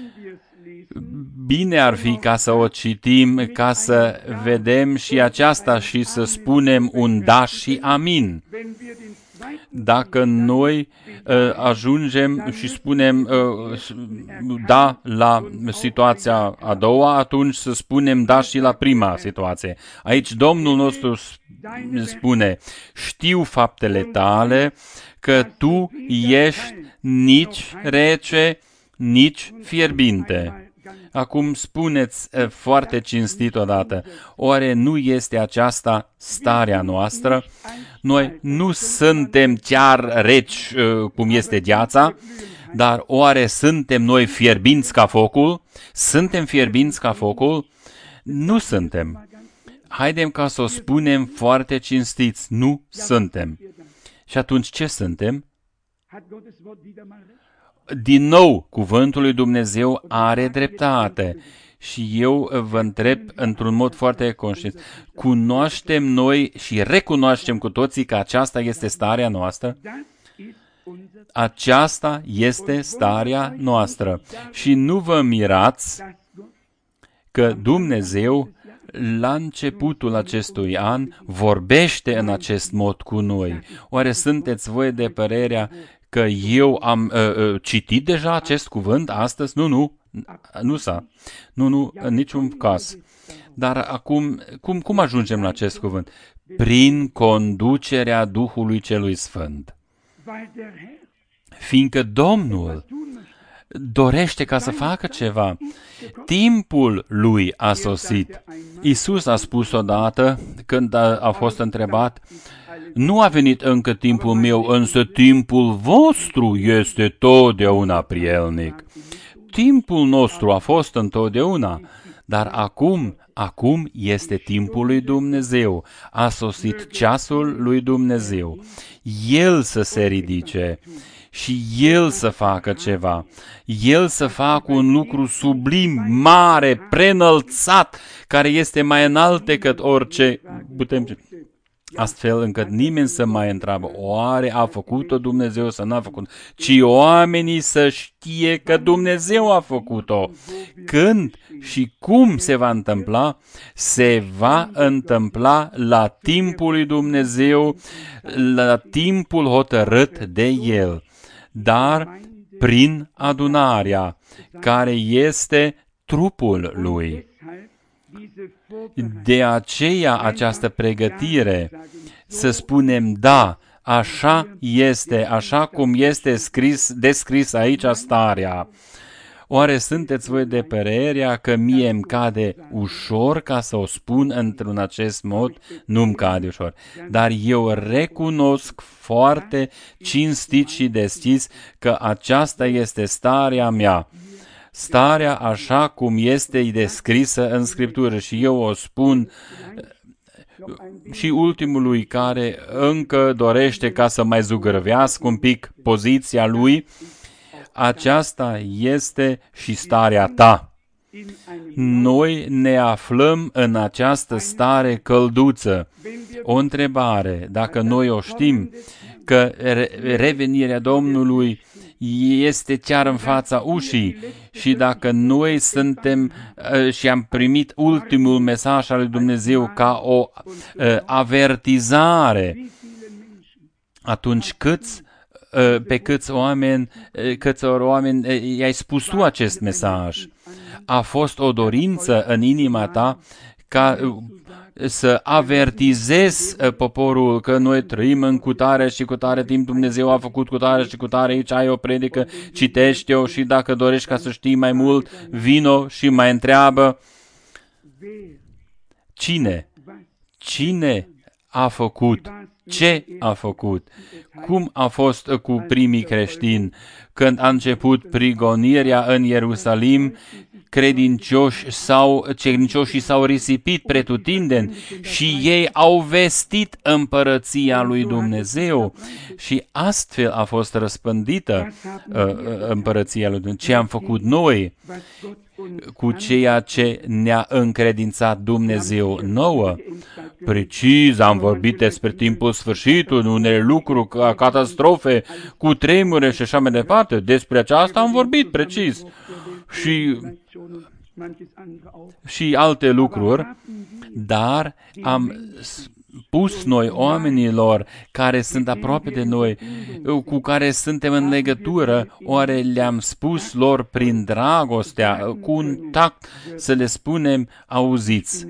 Bine ar fi ca să o citim, ca să vedem și aceasta și să spunem un da și amin. Dacă noi ajungem și spunem da la situația a doua, atunci să spunem da și la prima situație. Aici Domnul nostru spune, știu faptele tale, că tu ești nici rece, nici fierbinte. Acum spuneți foarte cinstit odată, oare nu este aceasta starea noastră? Noi nu suntem chiar reci cum este gheața, dar oare suntem noi fierbinți ca focul? Suntem fierbinți ca focul? Nu suntem. Haidem ca să o spunem foarte cinstiți, nu suntem. Și atunci ce suntem? Din nou, cuvântul lui Dumnezeu are dreptate. Și eu vă întreb într-un mod foarte conștient, cunoaștem noi și recunoaștem cu toții că aceasta este starea noastră? Aceasta este starea noastră. Și nu vă mirați că Dumnezeu, la începutul acestui an, vorbește în acest mod cu noi. Oare sunteți voi de părerea că eu am citit deja acest cuvânt astăzi? Nu, în niciun caz. Dar acum, cum ajungem la acest cuvânt? Prin conducerea Duhului Celui Sfânt. Fiindcă Domnul dorește ca să facă ceva. Timpul lui a sosit. Iisus a spus odată, când a fost întrebat, nu a venit încă timpul meu, însă timpul vostru este totdeauna prielnic. Timpul nostru a fost întotdeauna, dar acum este timpul lui Dumnezeu. A sosit ceasul lui Dumnezeu. El să se ridice și El să facă ceva. El să facă un lucru sublim, mare, preînălțat, care este mai înalt decât orice putem. Astfel încât nimeni să mai întreabă, oare a făcut-o Dumnezeu sau n-a făcut-o, ci oamenii să știe că Dumnezeu a făcut-o. Când și cum se va întâmpla? Se va întâmpla la timpul lui Dumnezeu, la timpul hotărât de El, dar prin adunarea, care este trupul Lui. De aceea această pregătire, să spunem da, așa este, așa cum este descris aici starea. Oare sunteți voi de părerea că mie îmi cade ușor ca să o spun într-un acest mod? Nu-mi cade ușor. Dar eu recunosc foarte cinstit și deschis că aceasta este starea mea. Starea așa cum este descrisă în Scriptură și eu o spun și ultimului care încă dorește ca să mai zugărvească un pic poziția lui, aceasta este și starea ta. Noi ne aflăm în această stare călduță. O întrebare, dacă noi o știm, că revenirea Domnului este chiar în fața ușii și dacă noi suntem și am primit ultimul mesaj al lui Dumnezeu ca o avertizare, atunci pe câți oameni i-ai spus tu acest mesaj? A fost o dorință în inima ta ca să avertizezi poporul că noi trăim în cutare și cutare timp, Dumnezeu a făcut cutare și cutare, aici ai o predică, citește-o și dacă dorești ca să știi mai mult, vino și mai întreabă. Cine a făcut? Ce a făcut? Cum a fost cu primii creștini când a început prigonirea în Ierusalim? credincioșii s-au risipit pretutindeni și ei au vestit împărăția lui Dumnezeu și astfel a fost răspândită împărăția lui Dumnezeu. Ce am făcut noi cu ceea ce ne-a încredințat Dumnezeu nouă? Precis, am vorbit despre timpul sfârșitului, unele lucruri, catastrofe, cu tremure și așa mai departe. Despre aceasta am vorbit precis. Și alte lucruri, dar am spus noi oamenilor care sunt aproape de noi, cu care suntem în legătură, oare le-am spus lor prin dragostea, cu un tact, să le spunem, auziți,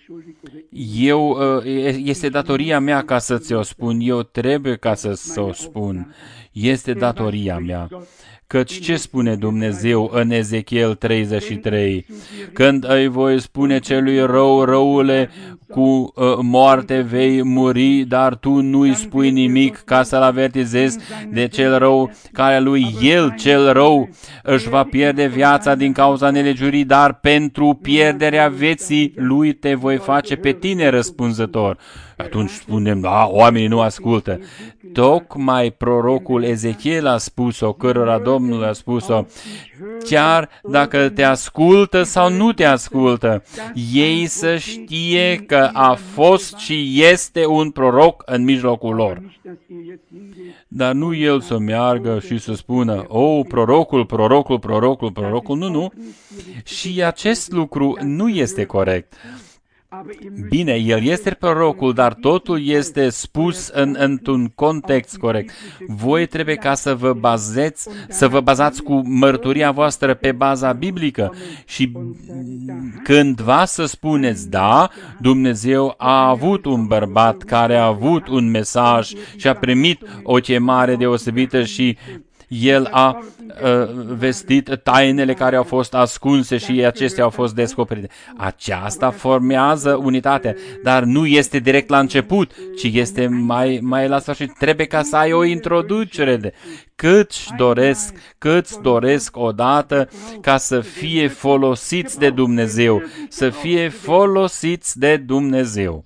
este datoria mea ca să ți-o spun, eu trebuie ca să o spun, este datoria mea. Căci ce spune Dumnezeu în Ezechiel 33? Când îi voi spune celui rău, răule, cu moarte vei muri, dar tu nu-i spui nimic ca să-l avertizezi de cel rău, care lui el, cel rău, își va pierde viața din cauza nelegiurii, dar pentru pierderea vieții lui te voi face pe tine răspunzător. Atunci spunem, da, oamenii nu ascultă. Tocmai prorocul Ezechiel a spus-o, cărora Domnul a spus-o, chiar dacă te ascultă sau nu te ascultă, ei să știe că a fost și este un proroc în mijlocul lor. Dar nu el să meargă și să spună, prorocul, nu. Și acest lucru nu este corect. Bine, el este prorocul, dar totul este spus într-un context corect. Voi trebuie ca să vă bazați cu mărturia voastră pe baza biblică și cândva să spuneți, da, Dumnezeu a avut un bărbat care a avut un mesaj și a primit o chemare deosebită și el a vestit tainele care au fost ascunse și acestea au fost descoperite. Aceasta formează unitatea, dar nu este direct la început, ci este mai la sfârșit. Trebuie ca să ai o introducere câți doresc odată ca să fie folosiți de Dumnezeu, să fie folosiți de Dumnezeu,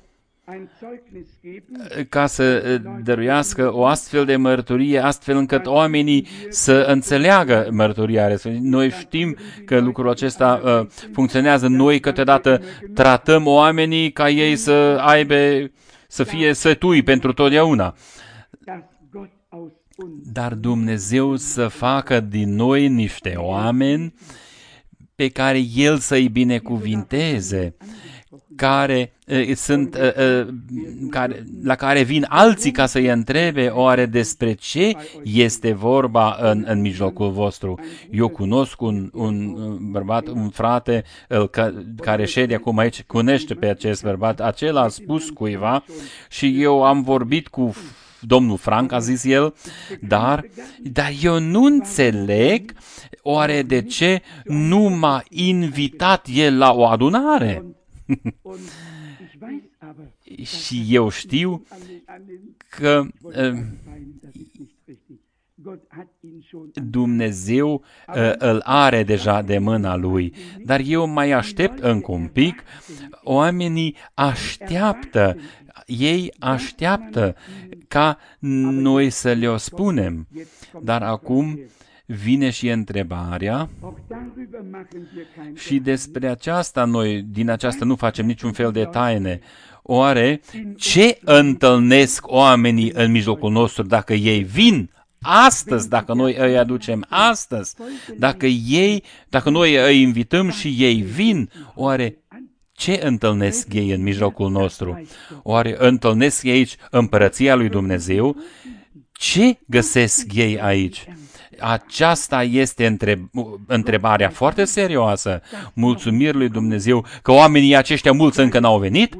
ca să dăruiască o astfel de mărturie, astfel încât oamenii să înțeleagă mărturia respectivă. Noi știm că lucrul acesta funcționează. Noi câteodată tratăm oamenii ca ei să fie sătui pentru totdeauna. Dar Dumnezeu să facă din noi niște oameni pe care El să-i binecuvinteze, la care vin alții ca să-i întrebe oare despre ce este vorba în mijlocul vostru. Eu cunosc un bărbat, un frate care șede acum aici, cunoaște pe acest bărbat, acela a spus cuiva și eu am vorbit cu domnul Frank, a zis el, dar eu nu înțeleg oare de ce nu m-a invitat el la o adunare. Și eu știu că Dumnezeu îl are deja de mâna lui, dar eu mai aștept încă un pic. Oamenii ei așteaptă ca noi să le-o spunem, dar acum vine și întrebarea și despre aceasta din aceasta nu facem niciun fel de taine. Oare ce întâlnesc oamenii în mijlocul nostru dacă ei vin astăzi, dacă noi îi aducem astăzi, dacă noi îi invităm și ei vin, oare ce întâlnesc ei în mijlocul nostru? Oare întâlnesc ei aici împărăția lui Dumnezeu? Ce găsesc ei aici? Aceasta este întrebarea foarte serioasă. Mulțumiri lui Dumnezeu că oamenii aceștia mulți încă n-au venit?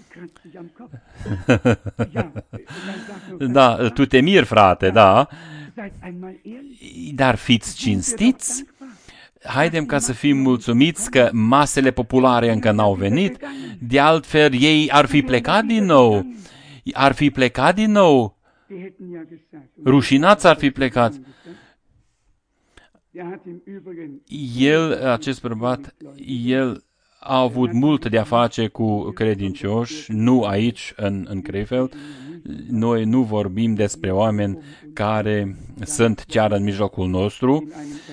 Da, tu te miri, frate, da. Dar fiți cinstiți. Haidem ca să fim mulțumiți că masele populare încă n-au venit. De altfel, ei ar fi plecat din nou. Rușinați ar fi plecat. acest bărbat, el a avut mult de a face cu credincioși, nu aici, în Krefeld. Noi nu vorbim despre oameni care sunt chiar în mijlocul nostru.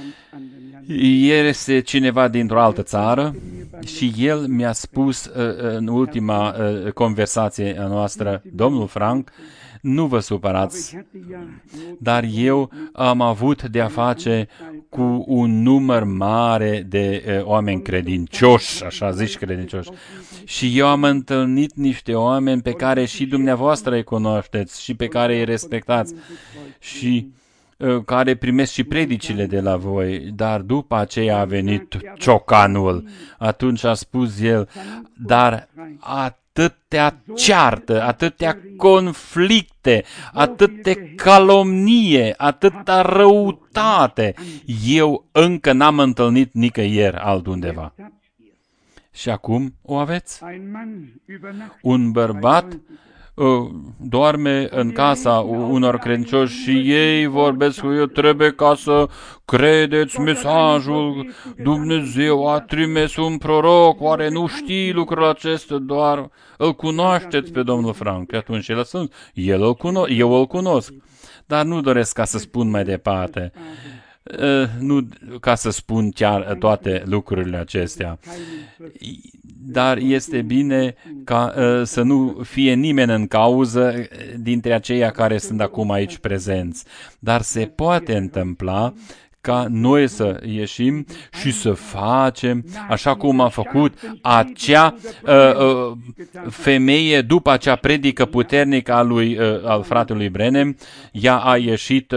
Este cineva dintr-o altă țară și el mi-a spus în ultima conversație a noastră: domnul Frank, nu vă supărați, dar eu am avut de-a face cu un număr mare de oameni credincioși, așa zici credincioși. Și eu am întâlnit niște oameni pe care și dumneavoastră îi cunoașteți și pe care îi respectați și care primesc și predicile de la voi, dar după aceea a venit ciocanul. Atunci a spus el: dar atâtea ceartă, atâtea conflicte, atâtea calomnie, atâta răutate, eu încă n-am întâlnit nicăieri altundeva. Și acum o aveți? Un bărbat doarme în casa unor credincioși și ei vorbesc cu el: trebuie ca să credeți mesajul, Dumnezeu a trimis un proroc, oare nu știi lucrul acesta, doar îl cunoașteți pe domnul Frank? Atunci el spune: eu îl cunosc, dar nu doresc ca să spun mai departe. Nu ca să spun chiar toate lucrurile acestea, dar este bine ca să nu fie nimeni în cauză dintre aceia care sunt acum aici prezenți. Dar se poate întâmpla ca noi să ieșim și să facem așa cum a făcut acea femeie după acea predică puternică al fratelui Branham. Ea a ieșit,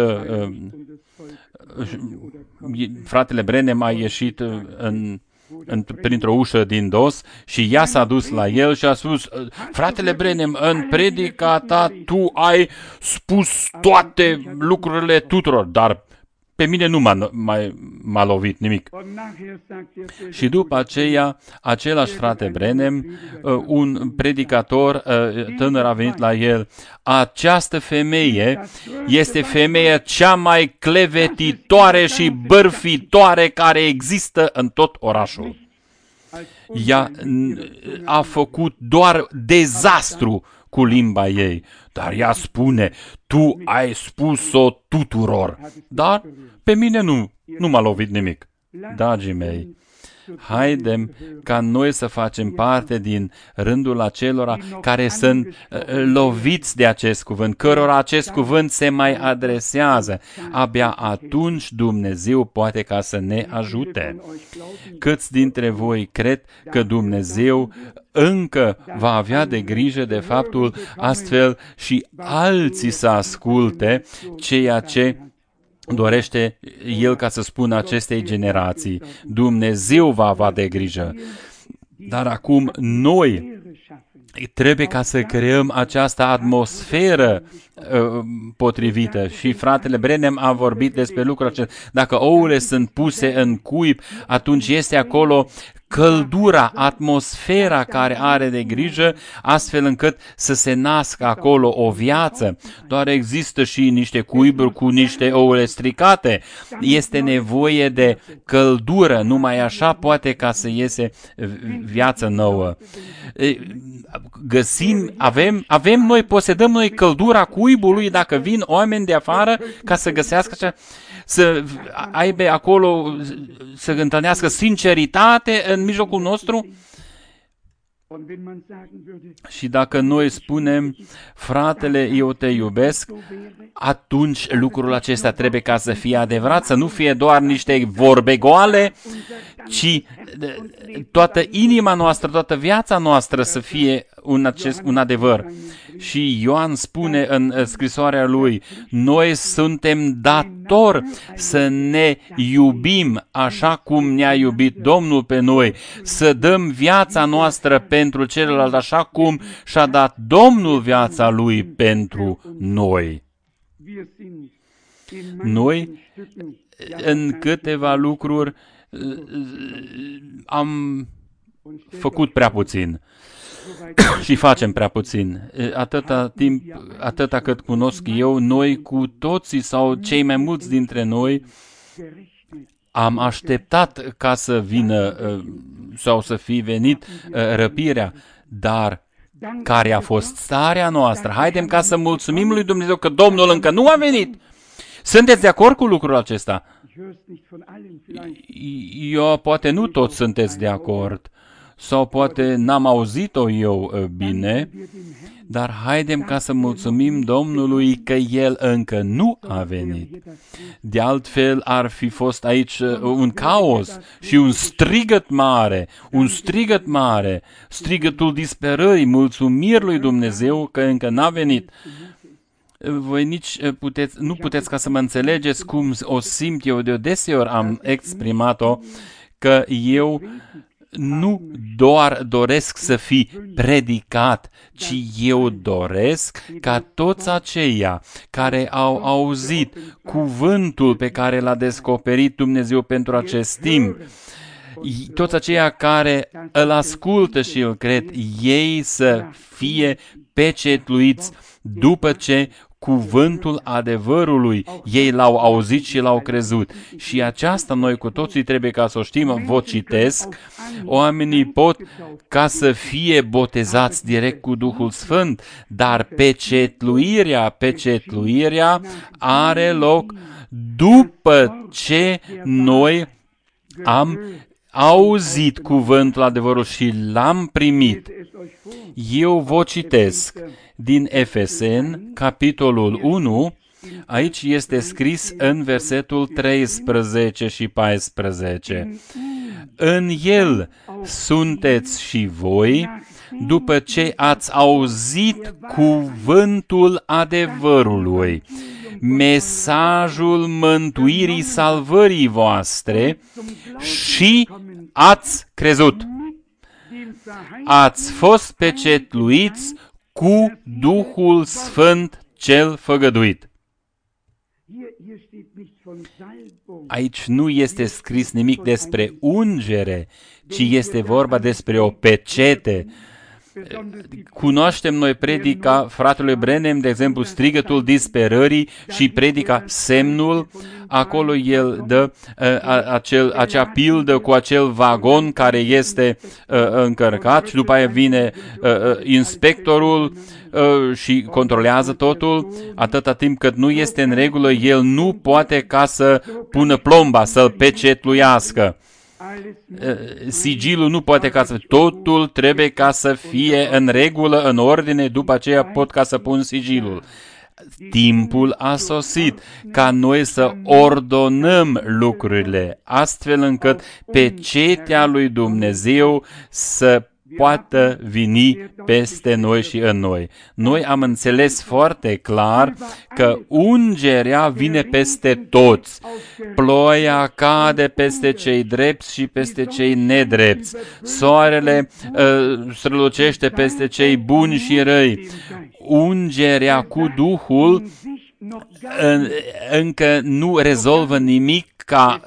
fratele Branham a ieșit printr-o ușă din dos și ea s-a dus la el și a spus: fratele Branham, în predica ta tu ai spus toate lucrurile tuturor, dar pe mine nu m-a lovit nimic. Și după aceea, același frate Branham, un predicator tânăr, a venit la el: această femeie este femeia cea mai clevetitoare și bârfitoare care există în tot orașul. Ea a făcut doar dezastru cu limba ei, dar ea spune: tu ai spus-o tuturor, dar pe mine nu m-a lovit nimic. Dragii mei, haidem ca noi să facem parte din rândul acelora care sunt loviți de acest cuvânt, cărora acest cuvânt se mai adresează. Abia atunci Dumnezeu poate ca să ne ajute. Câți dintre voi cred că Dumnezeu încă va avea de grijă de faptul astfel și alții să asculte ceea ce dorește El ca să spună acestei generații? Dumnezeu va avea de grijă. Dar acum noi trebuie ca să creăm această atmosferă potrivită. Și fratele Branham a vorbit despre lucrul acesta. Dacă ouăle sunt puse în cuib, atunci este acolo căldura, atmosfera care are de grijă, astfel încât să se nască acolo o viață. Doar există și niște cuiburi cu niște ouăle stricate. Este nevoie de căldură, numai așa poate ca să iese viață nouă. Noi posedăm noi căldura cuibului dacă vin oameni de afară ca să găsească așa, să aibă acolo, să întâlnească sinceritate în mijlocul nostru. Și dacă noi spunem: fratele, eu te iubesc, atunci lucrul acesta trebuie ca să fie adevărat, să nu fie doar niște vorbe goale, ci toată inima noastră, toată viața noastră să fie un adevăr. Și Ioan spune în scrisoarea lui: noi suntem datori să ne iubim așa cum ne-a iubit Domnul pe noi, să dăm viața noastră pentru celălalt așa cum și-a dat Domnul viața Lui pentru noi. Noi, în câteva lucruri, am făcut prea puțin și facem prea puțin. Atâta cât cunosc eu, noi cu toții sau cei mai mulți dintre noi Am așteptat ca să vină sau să fi venit răpirea, dar care a fost starea noastră? Haidem ca să mulțumim lui Dumnezeu că Domnul încă nu a venit. Sunteți de acord cu lucrul acesta? Eu poate nu toți sunteți de acord, sau poate n-am auzit-o eu bine, dar haidem ca să mulțumim Domnului că El încă nu a venit. De altfel ar fi fost aici un caos și un strigăt mare, strigătul disperării, mulțumiri lui Dumnezeu că încă n-a venit. Voi nici nu puteți ca să mă înțelegeți cum o simt eu, de deseori am exprimat-o, că eu nu doar doresc să fi predicat, ci eu doresc ca toți aceia care au auzit cuvântul pe care l-a descoperit Dumnezeu pentru acest timp, toți aceia care îl ascultă și îl cred, ei să fie pecetluiți după ce cuvântul adevărului ei l-au auzit și l-au crezut. Și aceasta noi cu toții trebuie ca să o știm, vă citesc, oamenii pot ca să fie botezați direct cu Duhul Sfânt, dar pecetluirea are loc după ce noi am auzit cuvântul adevărul și l-am primit. Eu vă citesc din Efeseni, capitolul 1, aici este scris în versetul 13 și 14. În el sunteți și voi, după ce ați auzit cuvântul adevărului, mesajul mântuirii salvării voastre și ați crezut. Ați fost pecetluiți cu Duhul Sfânt cel făgăduit. Aici nu este scris nimic despre ungere, ci este vorba despre o pecete. Cunoaștem noi predica fratelui Branham, de exemplu, strigătul disperării și predica semnul. Acolo el dă acea pildă cu acel vagon care este încărcat și după aia vine inspectorul și controlează totul. Atâta timp cât nu este în regulă, el nu poate ca să pună plomba, să-l pecetluiască. Sigilul nu poate ca să... Totul trebuie ca să fie în regulă, în ordine, după aceea pot ca să pun sigilul. Timpul a sosit ca noi să ordonăm lucrurile, astfel încât pecetea lui Dumnezeu să poată veni peste noi și în noi. Noi am înțeles foarte clar că ungerea vine peste toți. Ploaia cade peste cei drepți și peste cei nedrepți. Soarele strălucește peste cei buni și răi. Ungerea cu Duhul încă nu rezolvă nimic ca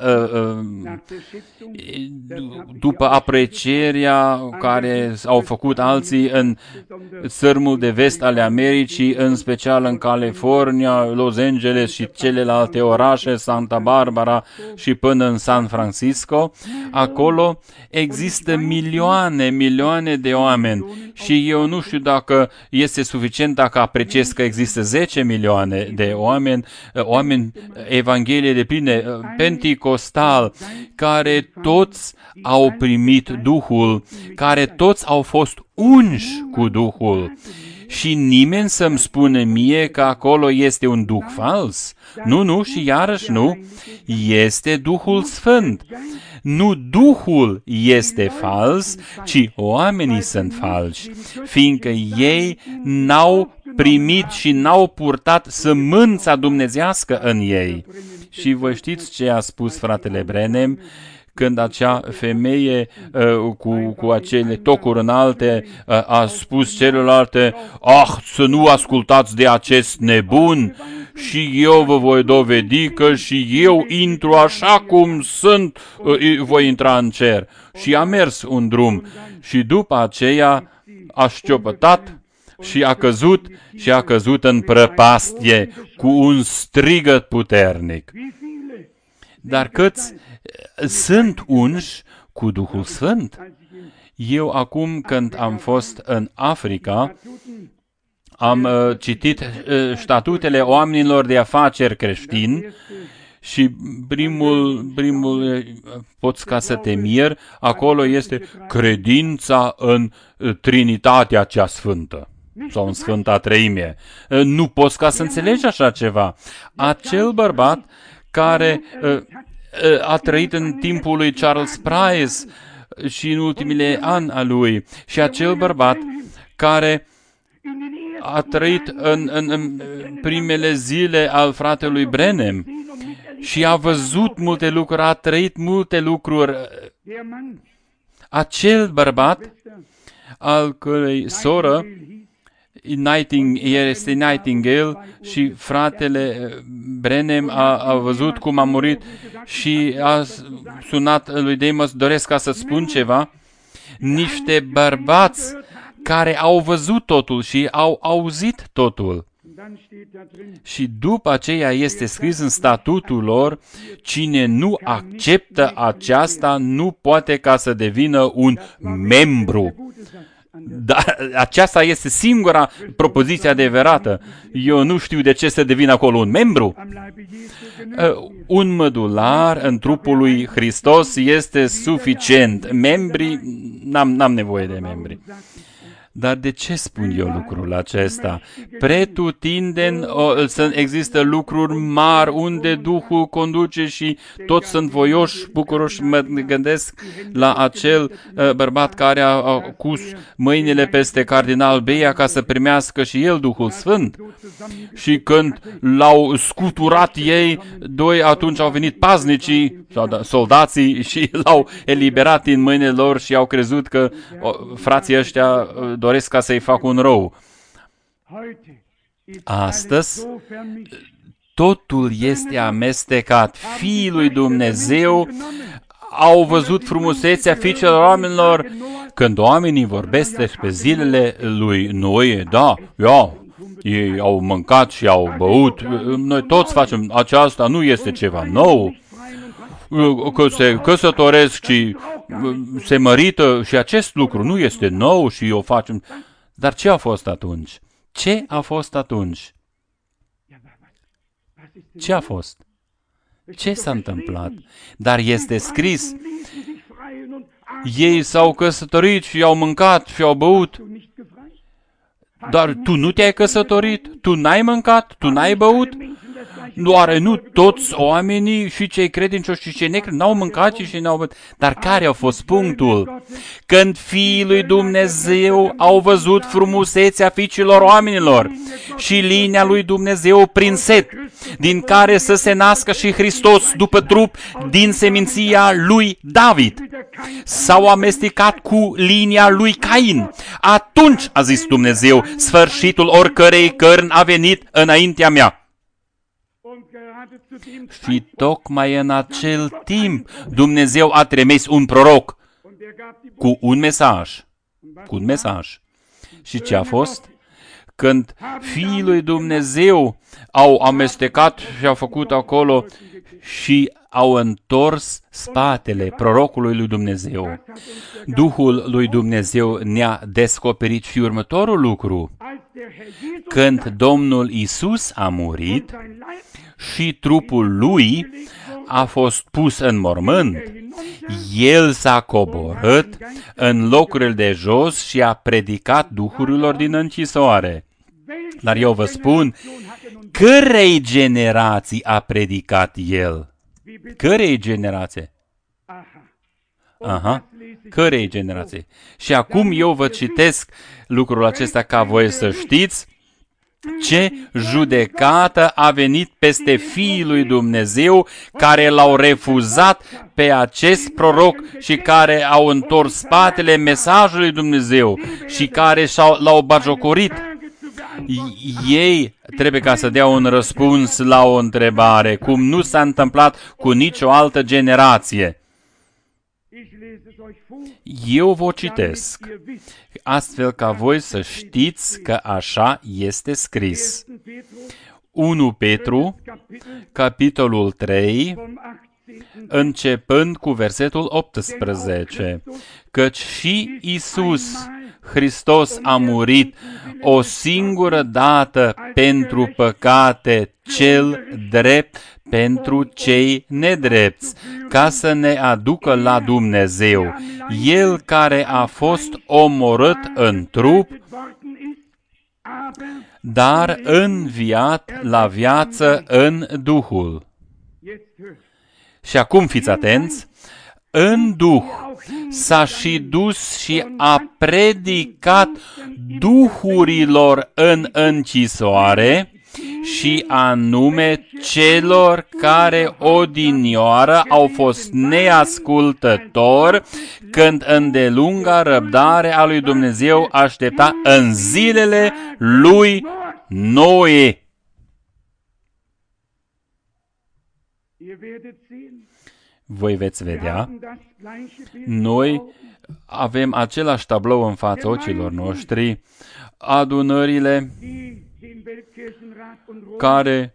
după aprecierea care au făcut alții în țărmul de vest ale Americii, în special în California, Los Angeles și celelalte orașe, Santa Barbara și până în San Francisco. Acolo există milioane de oameni și eu nu știu dacă este suficient dacă apreciez că există 10 milioane de oameni Evanghelie de pline, penticostal, care toți au primit Duhul, care toți au fost unși cu Duhul. Și nimeni să-mi spune mie că acolo este un duh fals. Nu, și iarăși nu. Este Duhul Sfânt. Nu Duhul este fals, ci oamenii sunt falși, fiindcă ei n-au primit și n-au purtat sămânța dumnezească în ei. Și vă știți ce a spus fratele Branham când acea femeie cu acele tocuri înalte a spus celelalte: să nu ascultați de acest nebun și eu vă voi dovedi că și eu intru așa cum sunt, voi intra în cer. Și a mers un drum și după aceea a șciopătat și a căzut în prăpastie cu un strigăt puternic. Dar câți sunt unși cu Duhul Sfânt. Eu acum, când am fost în Africa, am citit statutele oamenilor de afaceri creștini și primul poți ca să te miri, acolo este credința în Trinitatea cea Sfântă sau în Sfânta Treime. Nu poți ca să înțelegi așa ceva. Acel bărbat care a trăit în timpul lui Charles Price și în ultimile ani a lui, și acel bărbat care a trăit în primele zile al fratelui Branham și a văzut multe lucruri, a trăit multe lucruri. Acel bărbat, al cărei soră este Nightingale, și fratele Branham a văzut cum a murit și a sunat lui Demas: doresc ca să spun ceva. Niște bărbați care au văzut totul și au auzit totul. Și după aceea este scris în statutul lor: cine nu acceptă aceasta nu poate ca să devină un membru. Dar aceasta este singura propoziție adevărată. Eu nu știu de ce să devină acolo un membru. Un mădular în trupul lui Hristos este suficient. Membrii, n-am nevoie de membri. Dar de ce spun eu lucrul acesta? Pretutindeni există lucruri mari unde Duhul conduce și toți sunt voioși, bucuroși. Mă gândesc la acel bărbat care a cus mâinile peste cardinal Beia ca să primească și el Duhul Sfânt. Și când l-au scuturat ei doi, atunci au venit paznicii, soldații, și l-au eliberat din mâinile lor și au crezut că frații ăștia doresc ca să-i facă un rău. Astăzi, totul este amestecat. Fiii lui Dumnezeu au văzut frumusețea fiicelor oamenilor. Când oamenii vorbesc despre zilele lui Noe, ei au mâncat și au băut. Noi toți facem aceasta, nu este ceva nou. Că se căsătoresc și se mărită și acest lucru nu este nou și o facem. Dar ce a fost atunci? Ce a fost atunci? Ce a fost? Ce s-a întâmplat? Dar este scris: ei s-au căsătorit și au mâncat și au băut. Dar tu nu te-ai căsătorit? Tu n-ai mâncat? Tu n-ai băut? Oare nu toți oamenii, și cei credincioși și cei necredincioși, n-au mâncat și n-au băut? Dar care a fost punctul? Când fiii lui Dumnezeu au văzut frumusețea fiicilor oamenilor și linia lui Dumnezeu prin Set, din care să se nască și Hristos după trup din seminția lui David, s-au amestecat cu linia lui Cain. Atunci a zis Dumnezeu: sfârșitul oricărei cărni a venit înaintea mea. Și tocmai în acel timp Dumnezeu a trimis un proroc cu un mesaj. Și ce a fost? Când fiii lui Dumnezeu au amestecat și au făcut acolo și au întors spatele prorocului lui Dumnezeu, Duhul lui Dumnezeu ne-a descoperit și următorul lucru. Când Domnul Iisus a murit și trupul lui a fost pus în mormânt, el s-a coborât în locurile de jos și a predicat duhurilor din închisoare. Dar eu vă spun, cărei generații a predicat el? Cărei generație? Cărei generație? Și acum eu vă citesc lucrul acesta ca voi să știți ce judecată a venit peste fiii lui Dumnezeu care l-au refuzat pe acest proroc și care au întors spatele mesajului lui Dumnezeu și care l-au batjocorit. Ei trebuie ca să dea un răspuns la o întrebare, cum nu s-a întâmplat cu nicio altă generație. Eu vă citesc, astfel ca voi să știți că așa este scris. 1 Petru, capitolul 3, începând cu versetul 18, căci și Iisus Hristos a murit o singură dată pentru păcate, cel drept pentru cei nedrepți, ca să ne aducă la Dumnezeu. El care a fost omorât în trup, dar înviat la viață în Duhul. Și acum fiți atenți, în Duh s-a și dus și a predicat duhurilor în închisoare, și anume celor care odinioară au fost neascultători, când îndelunga răbdare a lui Dumnezeu aștepta în zilele lui Noe. Voi veți vedea, noi avem același tablou în fața ochilor noștri, adunările care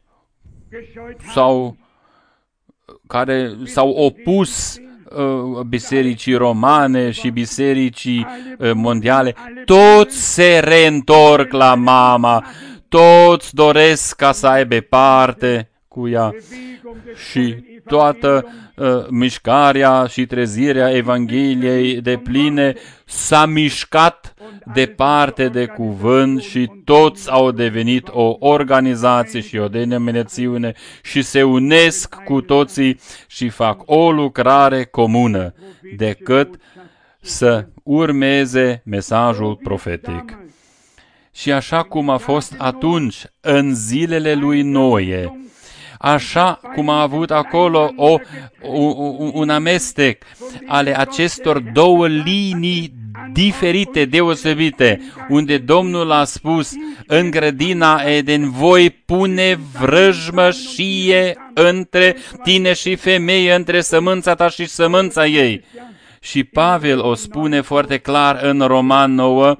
s-au opus bisericii romane și bisericii mondiale, toți se reîntorc la mama, toți doresc ca să aibă parte cu ea și toată mișcarea și trezirea Evangheliei de pline s-a mișcat departe de cuvânt și toți au devenit o organizație și o denominațiune și se unesc cu toții și fac o lucrare comună decât să urmeze mesajul profetic. Și așa cum a fost atunci, în zilele lui Noe, așa cum a avut acolo un amestec ale acestor două linii diferite, deosebite, unde Domnul a spus, în grădina Eden, voi pune vrăjmășie între tine și femeie, între sămânța ta și sămânța ei. Și Pavel o spune foarte clar în Roman 9,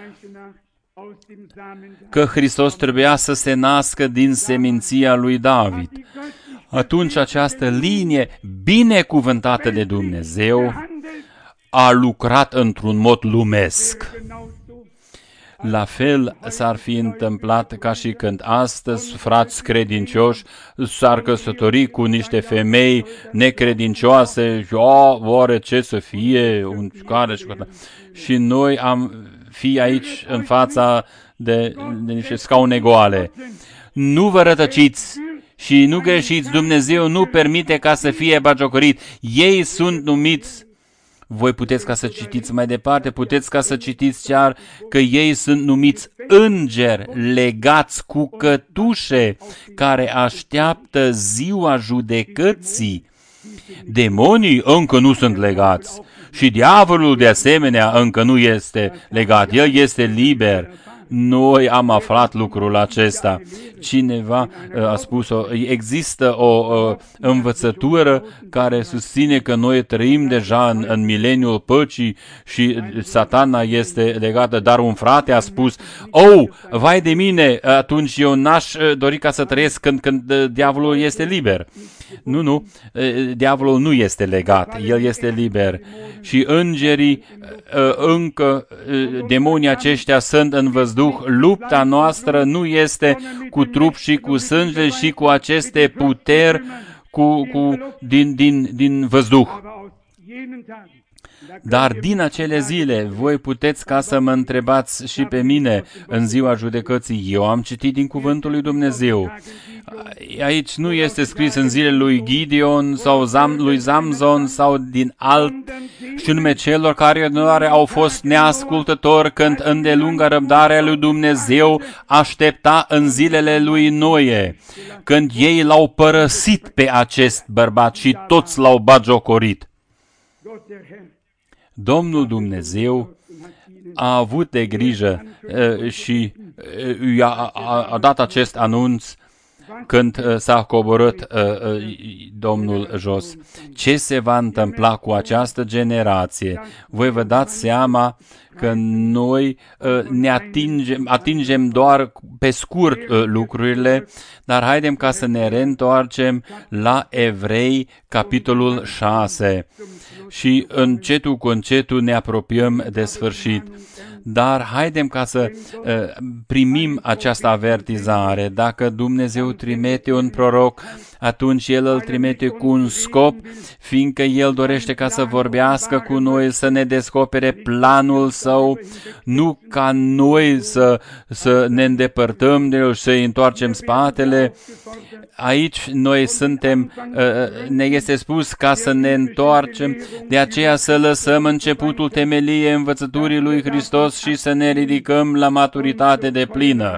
că Hristos trebuia să se nască din seminția lui David. Atunci această linie binecuvântată de Dumnezeu a lucrat într-un mod lumesc. La fel s-ar fi întâmplat ca și când astăzi frați credincioși s-ar căsători cu niște femei necredincioase și oare ce să fie, și noi am fi aici în fața de niște scaune goale. Nu vă rătăciți și nu greșiți, Dumnezeu nu permite ca să fie bagiocorit. Ei sunt numiți. Voi puteți ca să citiți mai departe, puteți ca să citiți chiar că ei sunt numiți îngeri legați cu cătușe care așteaptă ziua judecății. Demonii încă nu sunt legați și diavolul de asemenea încă nu este legat, el este liber. Noi am aflat lucrul acesta. Cineva a spus-o. Există o învățătură care susține că noi trăim deja în mileniul păcii și Satana este legată, dar un frate a spus, vai de mine, atunci eu n-aș dori ca să trăiesc când diavolul este liber. Nu, diavolul nu este legat, el este liber. Și îngerii încă, demonii aceștia sunt în văzduh. Lupta noastră nu este cu trup și cu sânge și cu aceste puteri din văzduh. Dar din acele zile, voi puteți ca să mă întrebați și pe mine în ziua judecății. Eu am citit din cuvântul lui Dumnezeu. Aici nu este scris în zilele lui Gideon sau lui Samson sau din alt, și nume celor care au fost neascultători când îndelunga răbdarea lui Dumnezeu aștepta în zilele lui Noe, când ei l-au părăsit pe acest bărbat și toți l-au bagiocorit. Domnul Dumnezeu a avut de grijă și a dat acest anunț când s-a coborât Domnul jos. Ce se va întâmpla cu această generație? Voi vă dați seama că noi ne atingem doar pe scurt lucrurile, dar haidem ca să ne reîntoarcem la Evrei, capitolul 6 și încetul cu încetul ne apropiem de sfârșit. Dar haidem ca să primim această avertizare. Dacă Dumnezeu trimite un proroc, atunci El îl trimite cu un scop, fiindcă El dorește ca să vorbească cu noi, să ne descopere planul Său, nu ca noi să ne îndepărtăm de El și să-i întoarcem spatele. Aici noi suntem, ne este spus ca să ne întoarcem, de aceea să lăsăm începutul temeliei învățăturii lui Hristos și să ne ridicăm la maturitate deplină,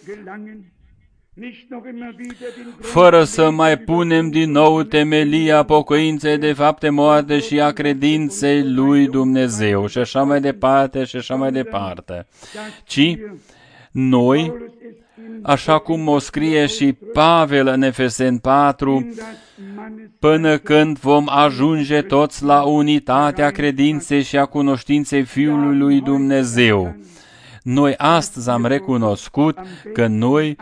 fără să mai punem din nou temelia pocăinței de fapte moarte și a credinței lui Dumnezeu și așa mai departe și așa mai departe, ci noi, așa cum o scrie și Pavel în Efeseni 4, până când vom ajunge toți la unitatea credinței și a cunoștinței Fiului lui Dumnezeu. Noi astăzi am recunoscut că noi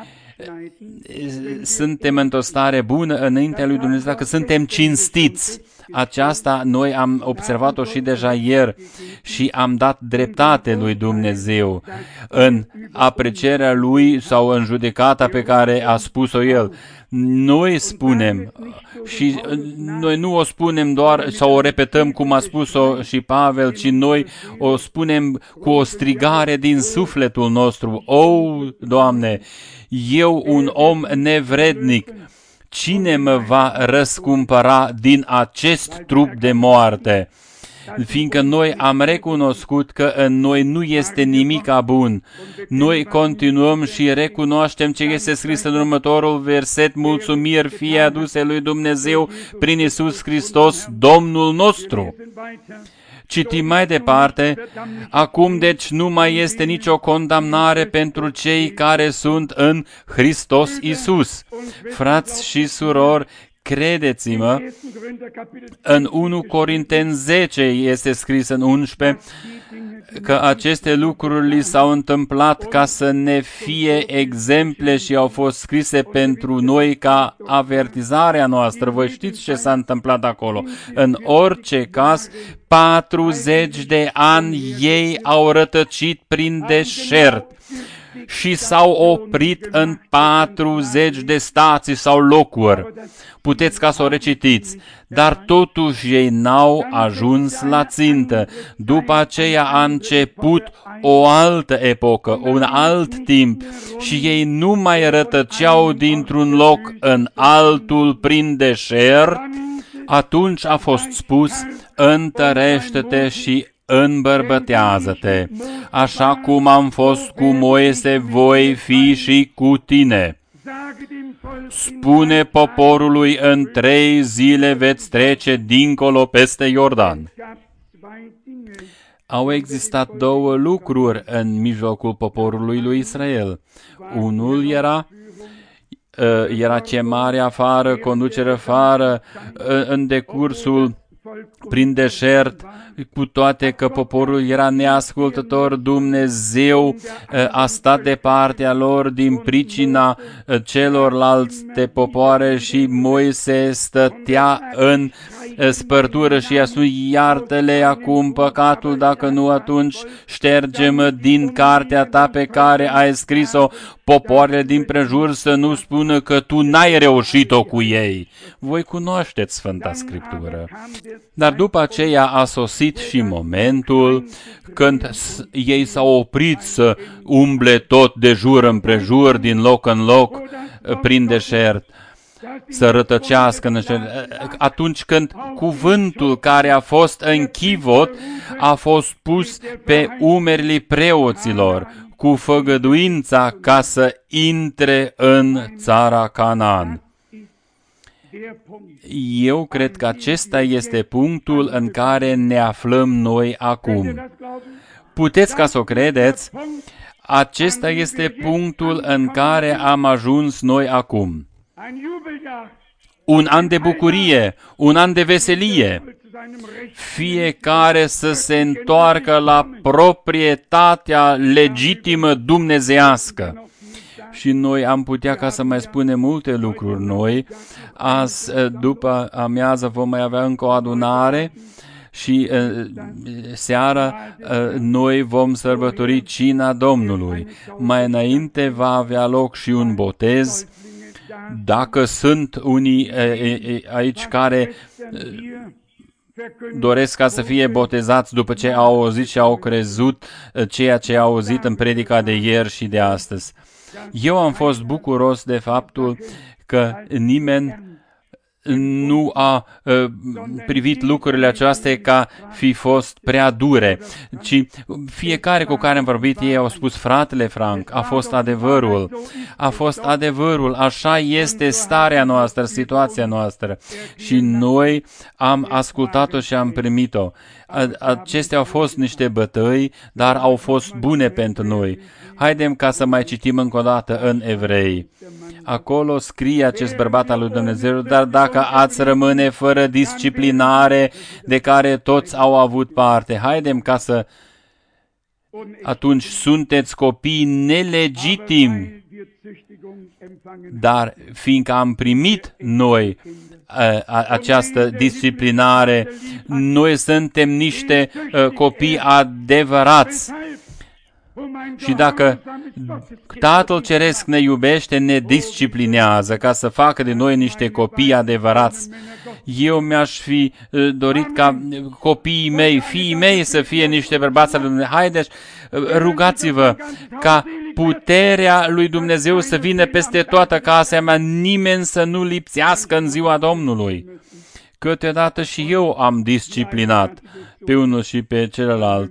suntem într-o stare bună înaintea lui Dumnezeu, că suntem cinstiți. Aceasta noi am observat-o și deja ieri și am dat dreptate lui Dumnezeu în aprecierea lui sau în judecata pe care a spus-o el. Noi spunem și noi nu o spunem doar sau o repetăm cum a spus-o și Pavel, ci noi o spunem cu o strigare din sufletul nostru. O, Doamne, eu un om nevrednic, cine mă va răscumpăra din acest trup de moarte? Fiindcă noi am recunoscut că în noi nu este nimic bun. Noi continuăm și recunoaștem ce este scris în următorul verset: mulțumiri fie aduse lui Dumnezeu prin Iisus Hristos, Domnul nostru. Citim mai departe: acum deci nu mai este nicio condamnare pentru cei care sunt în Hristos Iisus. Frați și surori, credeți-mă, în 1 Corinteni 10 este scris în 11 că aceste lucruri li s-au întâmplat ca să ne fie exemple și au fost scrise pentru noi ca avertizarea noastră. Voi știți ce s-a întâmplat acolo. În orice caz, 40 de ani ei au rătăcit prin deșert și s-au oprit în 40 de stații sau locuri. Puteți ca să o recitiți. Dar totuși ei n-au ajuns la țintă. După aceea a început o altă epocă, un alt timp și ei nu mai rătăceau dintr-un loc în altul prin deșert. Atunci a fost spus: întărește-te și îmbărbătează-te. Așa cum am fost cu Moise, voi fi și cu tine. Spune poporului: în 3 zile veți trece dincolo peste Iordan. Au existat 2 lucruri în mijlocul poporului lui Israel. Unul era chemare afară, conducere afară, în decursul prin deșert, cu toate că poporul era neascultător, Dumnezeu a stat de partea lor din pricina celorlalte popoare și Moise stătea în spărtură și i-a spus: iartă-le acum păcatul, dacă nu atunci șterge-mă din cartea ta pe care ai scris-o. Popoarele din prejur să nu spună că tu n-ai reușit-o cu ei. Voi cunoașteți Sfânta Scriptură. Dar după aceea a sosit și momentul când ei s-au oprit să umble tot de jur împrejur, din loc în loc, prin deșert, să rătăcească. Atunci când cuvântul care a fost în chivot a fost pus pe umerii preoților, cu făgăduința ca să intre în țara Canaan. Eu cred că acesta este punctul în care ne aflăm noi acum. Puteți ca să o credeți, acesta este punctul în care am ajuns noi acum. un an de bucurie, un an de veselie. Fiecare să se întoarcă la proprietatea legitimă dumnezeiască. Și noi am putea ca să mai spunem multe lucruri noi. Azi, după amiază, vom mai avea încă o adunare și seara noi vom sărbători cina Domnului. Mai înainte va avea loc și un botez. Dacă sunt unii aici care doresc ca să fie botezați după ce au auzit și au crezut ceea ce au auzit în predica de ieri și de astăzi. Eu am fost bucuros de faptul că nimeni nu a privit lucrurile acestea ca fi fost prea dure, ci fiecare cu care am vorbit ei au spus, fratele Frank, a fost adevărul, așa este starea noastră, situația noastră și noi am ascultat-o și am primit-o. Acestea au fost niște bătăi, dar au fost bune pentru noi. Haidem ca să mai citim încă o dată în Evrei. Acolo scrie acest bărbat al lui Dumnezeu, dar dacă ați rămâne fără disciplinare de care toți au avut parte, haidem ca să... Atunci sunteți copii nelegitimi, dar fiindcă am primit noi această disciplinare, noi suntem niște copii adevărați. Și dacă Tatăl Ceresc ne iubește, ne disciplinează ca să facă de noi niște copii adevărați. Eu mi-aș fi dorit ca copiii mei, fiii mei să fie niște bărbați al lui Dumnezeu. Haideți, rugați-vă ca puterea lui Dumnezeu să vină peste toată casa mea, nimeni să nu lipsească în ziua Domnului. Câteodată și eu am disciplinat pe unul și pe celălalt.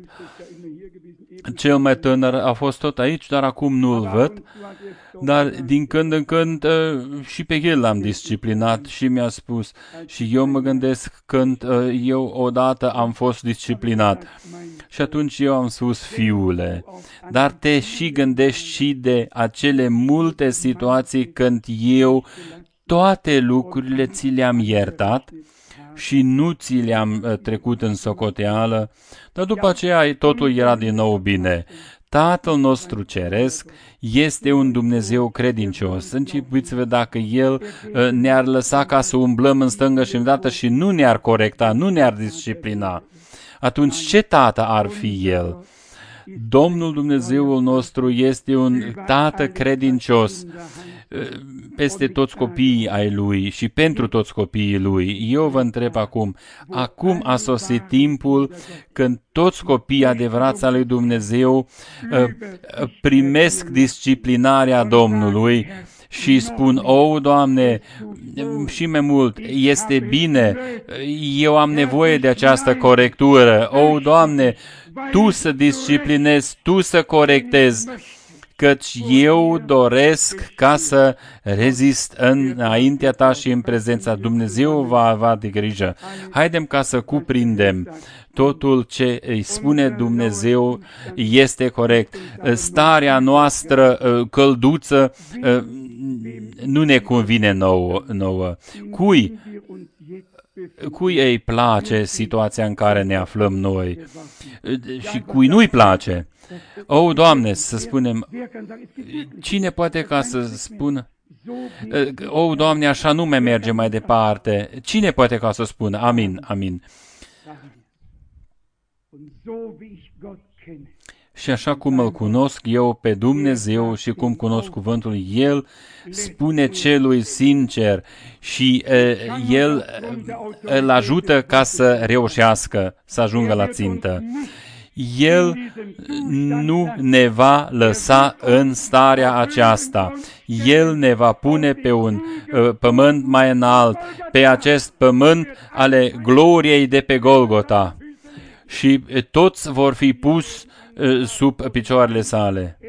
Cel mai tânăr a fost tot aici, dar acum nu-l văd, dar din când în când și pe el l-am disciplinat și mi-a spus. Și eu mă gândesc când eu odată am fost disciplinat. Și atunci eu am spus, fiule, dar te și gândești și de acele multe situații când eu toate lucrurile ți le-am iertat și nu ți le-am trecut în socoteală, dar după aceea totul era din nou bine. Tatăl nostru ceresc este un Dumnezeu credincios. Închipuiți-vă dacă El ne-ar lăsa ca să umblăm în stângă și în dreapta și nu ne-ar corecta, nu ne-ar disciplina. Atunci ce tată ar fi El? Domnul Dumnezeul nostru este un tată credincios peste toți copiii ai Lui și pentru toți copiii Lui. Eu vă întreb acum a sosit timpul când toți copiii adevărați al lui Dumnezeu primesc disciplinarea Domnului și spun, o, Doamne, și mai mult, este bine, eu am nevoie de această corectură, o, Doamne, Tu să disciplinezi, Tu să corectezi, căci eu doresc ca să rezist înaintea Ta și în prezența Dumnezeu va avea de grijă. Haidem ca să cuprindem totul ce îi spune Dumnezeu este corect. Starea noastră călduță nu ne convine nouă. Cui îi place situația în care ne aflăm noi și cui nu-i place? O, Doamne, să spunem, cine poate ca să spună, o, Doamne, așa nu mai merge mai departe? Cine poate ca să spună? Amin, amin. Și așa cum îl cunosc eu pe Dumnezeu și cum cunosc cuvântul, El spune celui sincer și El îl ajută ca să reușească, să ajungă la țintă. El nu ne va lăsa în starea aceasta. El ne va pune pe un pământ mai înalt, pe acest pământ ale gloriei de pe Golgota. Și toți vor fi pus sub picioarele sale.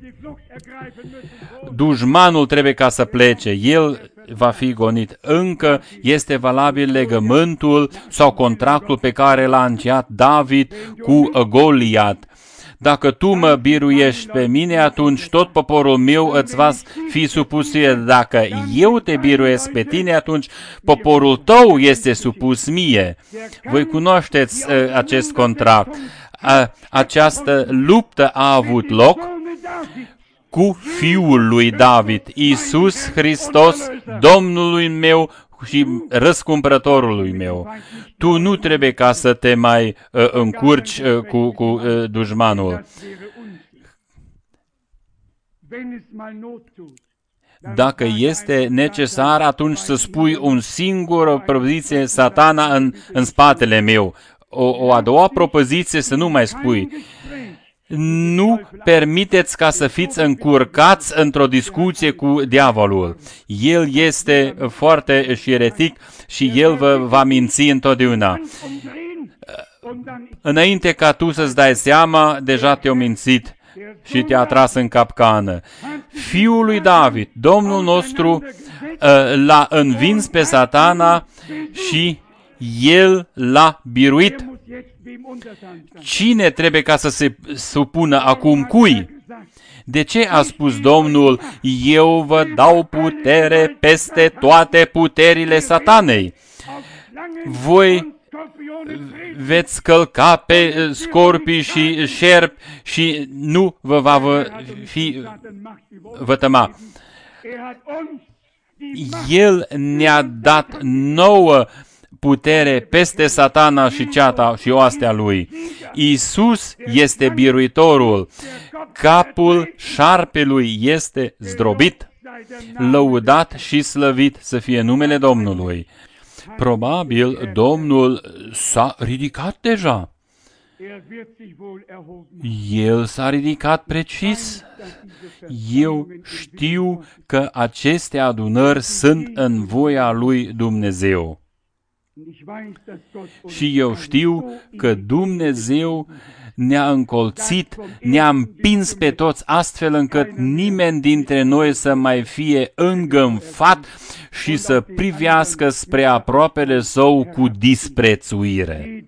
Dușmanul trebuie ca să plece, el va fi gonit. Încă este valabil legământul sau contractul pe care l-a încheiat David cu Goliat. dacă tu mă biruiești pe mine, atunci tot poporul meu îți va fi supus ție. Dacă eu te biruiesc pe tine, atunci poporul tău este supus mie. Voi cunoașteți acest contract. Această luptă a avut loc cu Fiul lui David, Iisus Hristos, Domnului meu și răscumpărătorului meu. Tu nu trebuie ca să te mai încurci cu dușmanul. Dacă este necesar, atunci să spui un singur propoziție, Satana în spatele meu. O a doua propoziție să nu mai spui. Nu permiteți ca să fiți încurcați într-o discuție cu diavolul. El este foarte eretic și el vă va minți întotdeauna. Înainte ca tu să-ți dai seama, deja te-a mințit și te-a tras în capcană. Fiul lui David, Domnul nostru, l-a învins pe Satana și el l-a biruit. Cine trebuie ca să se supună acum cui? De ce a spus Domnul, eu vă dau putere peste toate puterile Satanei? Voi veți călca pe scorpii și șerpi și nu vă va fi vătăma. El ne-a dat nouă putere peste Satana și ceata și oastea lui. Iisus este biruitorul. Capul șarpelui este zdrobit. Lăudat și slăvit să fie numele Domnului. Probabil Domnul s-a ridicat deja. El s-a ridicat precis. Eu știu că aceste adunări sunt în voia lui Dumnezeu. Și eu știu că Dumnezeu ne-a încolțit, ne-a împins pe toți astfel încât nimeni dintre noi să mai fie îngânfat și să privească spre aproapele său cu disprețuire.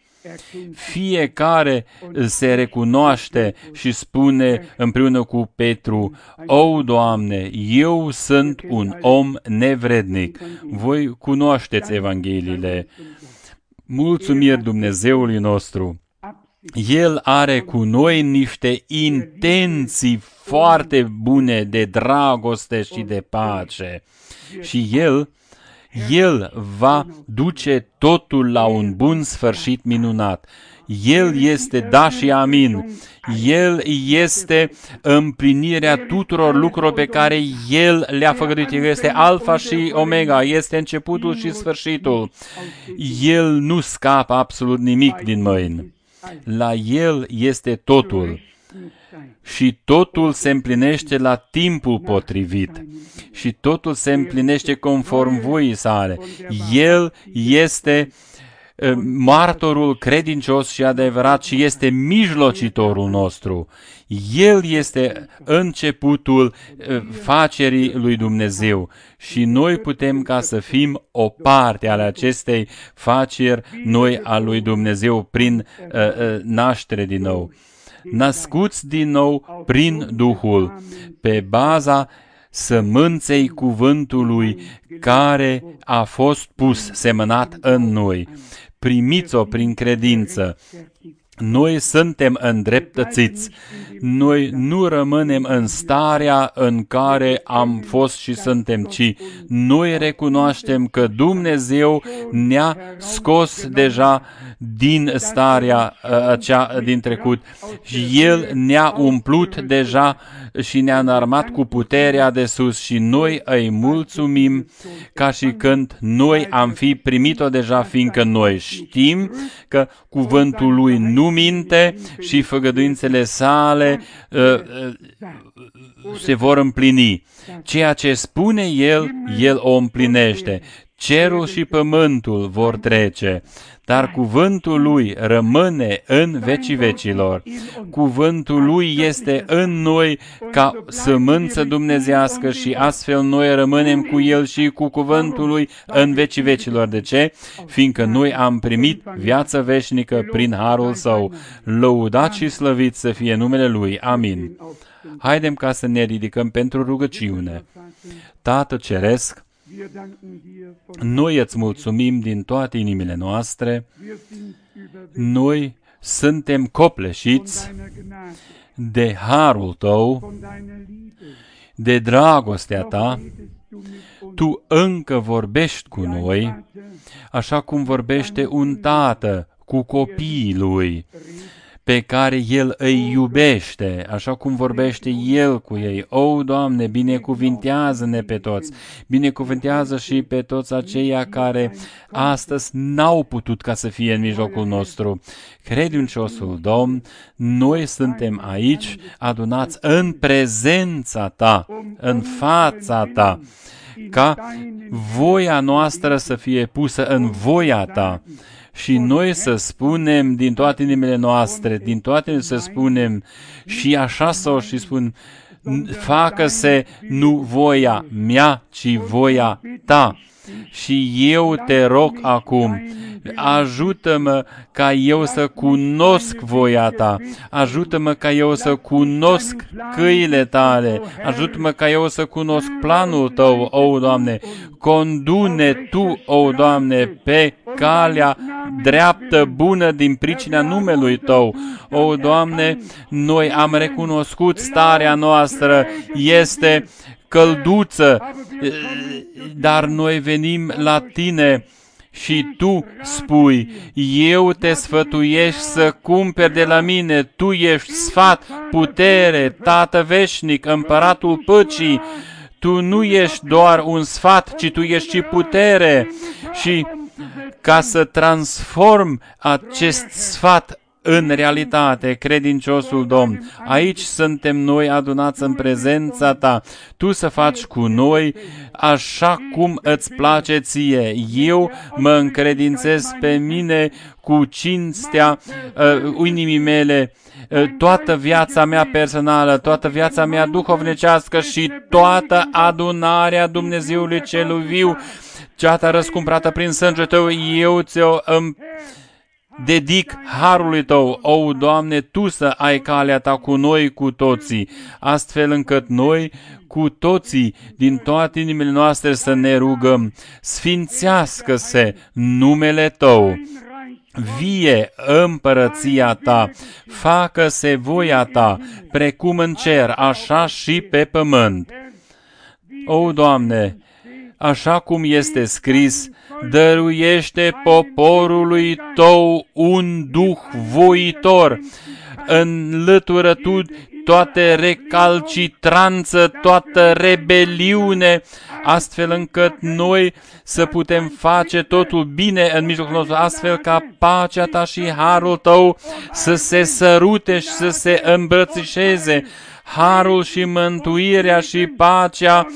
Fiecare se recunoaște și spune împreună cu Petru, O, Doamne, eu sunt un om nevrednic. Voi cunoașteți Evangheliile. Mulțumiri Dumnezeului nostru. El are cu noi niște intenții foarte bune de dragoste și de pace. Și El va duce totul la un bun sfârșit minunat. El este da și amin. El este împlinirea tuturor lucrurilor pe care El le-a făgăduit. El este alfa și omega, este începutul și sfârșitul. El nu scapă absolut nimic din mâini. La El este totul. Și totul se împlinește la timpul potrivit. Și totul se împlinește conform voii sale. El este martorul credincios și adevărat și este mijlocitorul nostru. El este începutul facerii lui Dumnezeu și noi putem ca să fim o parte ale acestei faceri noi a lui Dumnezeu prin naștere din nou. Născuți din nou prin Duhul, pe baza sămânței cuvântului care a fost pus, semănat în noi. Primiți-o prin credință. Noi suntem îndreptățiți. Noi nu rămânem în starea în care am fost și suntem, ci noi recunoaștem că Dumnezeu ne-a scos deja din starea aceea din trecut și El ne-a umplut deja și ne-a înarmat cu puterea de sus și noi îi mulțumim ca și când noi am fi primit-o deja, fiindcă noi știm că cuvântul Lui nu minte și făgăduințele sale se vor împlini. Ceea ce spune El, El o împlinește. cerul și pământul vor trece, dar cuvântul lui rămâne în vecii vecilor. Cuvântul lui este în noi ca sămânță dumnezească și astfel noi rămânem cu el și cu cuvântul lui în vecii vecilor. De ce? Fiindcă noi am primit viață veșnică prin harul său. Lăudat și slăvit să fie numele lui. Amin. Haidem ca să ne ridicăm pentru rugăciune. Tată Ceresc, noi îți mulțumim din toate inimile noastre. Noi suntem copleșiți de harul tău, de dragostea ta. Tu încă vorbești cu noi, așa cum vorbește un tată cu copiii lui, pe care El îi iubește, așa cum vorbește El cu ei. O, Doamne, binecuvintează-ne pe toți, binecuvintează și pe toți aceia care astăzi n-au putut ca să fie în mijlocul nostru. Credinciosul Domn, noi suntem aici adunați în prezența Ta, în fața Ta, ca voia noastră să fie pusă în voia Ta. Și noi să spunem din toate inimile noastre, din toate să spunem și așa sau și spun, facă-se nu voia mea, ci voia ta. Și eu te rog acum, ajută-mă ca eu să cunosc voia ta, ajută-mă ca eu să cunosc căile tale, ajută-mă ca eu să cunosc planul tău, o Doamne, condu-ne tu, o Doamne, pe calea dreaptă, bună din pricina numelui tău. O Doamne, noi am recunoscut starea noastră, este călduță, dar noi venim la tine și tu spui, eu te sfătuiești să cumperi de la mine, tu ești sfat, putere, Tată veșnic, Împăratul păcii, tu nu ești doar un sfat, ci tu ești și putere. Și ca să transform acest sfat în realitate, credinciosul Domn, aici suntem noi adunați în prezența ta. Tu să faci cu noi așa cum îți place ție. Eu mă încredințez pe mine cu cinstea inimii mele, toată viața mea personală, toată viața mea duhovnicească și toată adunarea Dumnezeului celui viu, ceata răscumpărată prin sângele tău, eu ți-o dedic harului tău. O, Doamne, tu să ai calea ta cu noi, cu toții, astfel încât noi, cu toții, din toate inimile noastre să ne rugăm. Sfințească-se numele tău, vie împărăția ta, facă-se voia ta, precum în cer, așa și pe pământ. O, Doamne, așa cum este scris, dăruiește poporului tău un duh voitor, înlătură tu toată recalcitranță, toată rebeliune, astfel încât noi să putem face totul bine în mijlocul nostru, astfel ca pacea ta și harul tău să se sărute și să se îmbrățișeze, harul și mântuirea și pacea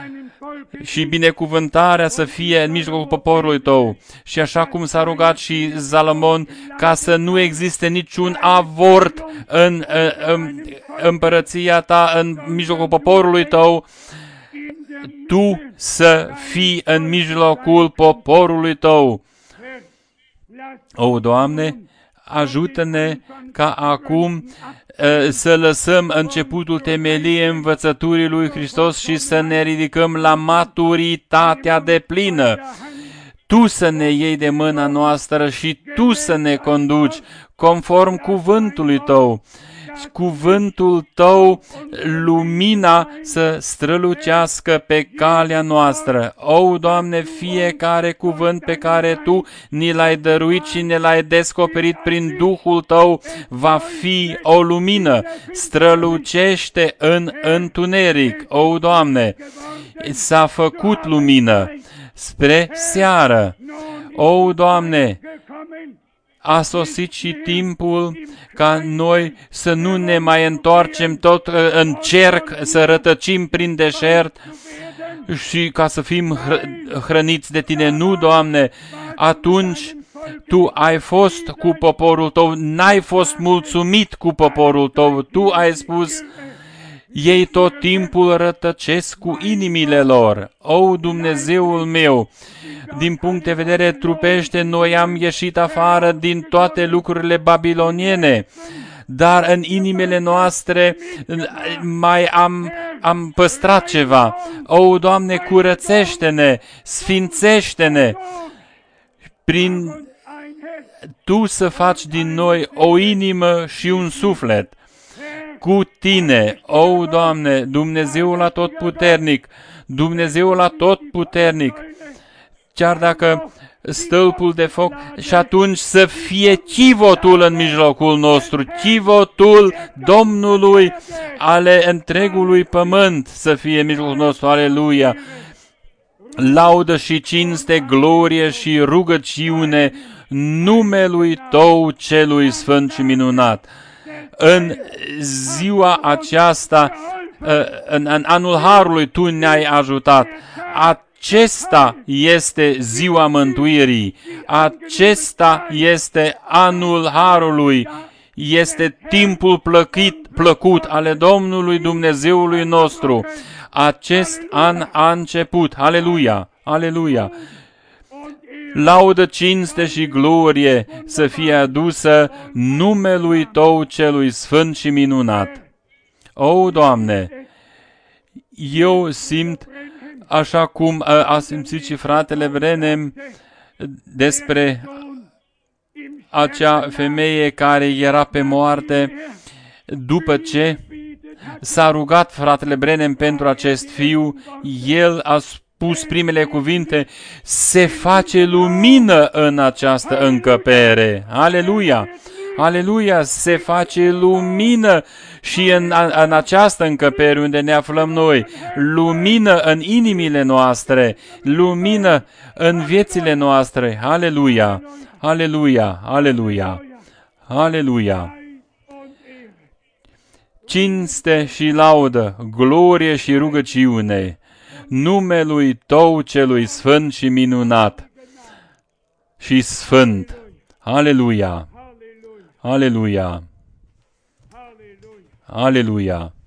și binecuvântarea să fie în mijlocul poporului tău. Și așa cum s-a rugat și Salomon, ca să nu existe niciun avort în împărăția ta, în mijlocul poporului tău, tu să fii în mijlocul poporului tău. O, Doamne, ajută-ne ca acum să lăsăm începutul temeliei învățăturii lui Hristos și să ne ridicăm la maturitatea deplină. Tu să ne iei de mâna noastră și Tu să ne conduci conform cuvântului Tău. Cuvântul Tău, lumina să strălucească pe calea noastră. O, Doamne, fiecare cuvânt pe care Tu ni l-ai dăruit și ne l-ai descoperit prin Duhul Tău va fi o lumină. Strălucește în întuneric. O, Doamne, s-a făcut lumină spre seară. O, Doamne, a sosit și timpul ca noi să nu ne mai întoarcem tot în cerc, să rătăcim prin deșert, și ca să fim hrăniți de Tine. Nu, Doamne, atunci Tu ai fost cu poporul Tău, n-ai fost mulțumit cu poporul Tău. Tu ai spus, ei tot timpul rătăcesc cu inimile lor. O, Dumnezeul meu, din punct de vedere trupește, noi am ieșit afară din toate lucrurile babiloniene, dar în inimile noastre mai am păstrat ceva. O, Doamne, curățește-ne, sfințește-ne, prin Tu să faci din noi o inimă și un suflet cu Tine. O, Doamne, Dumnezeul atotputernic, Dumnezeul atotputernic, chiar dacă stâlpul de foc, și atunci să fie chivotul în mijlocul nostru, chivotul Domnului ale întregului pământ să fie în mijlocul nostru. Aleluia! Laudă și cinste, glorie și rugăciune numelui Tău celui sfânt și minunat. În ziua aceasta, în anul Harului, Tu ne-ai ajutat. Acesta este ziua mântuirii. Acesta este anul Harului. Este timpul plăcut ale Domnului Dumnezeului nostru. Acest an a început. Aleluia! Aleluia! Laudă, cinste și glorie să fie adusă numelui Tău celui sfânt și minunat. O, Doamne, eu simt, așa cum a simțit și fratele Branham despre acea femeie care era pe moarte, după ce s-a rugat fratele Branham pentru acest fiu, el a spus primele cuvinte: se face lumină în această încăpere. Aleluia! Aleluia! Se face lumină și în această încăpere unde ne aflăm noi. Lumină în inimile noastre. Lumină în viețile noastre. Aleluia! Aleluia! Aleluia! Aleluia! Cinste și laudă, glorie și rugăciune numelui Tău celui sfânt și minunat și sfânt. Aleluia! Aleluia! Aleluia!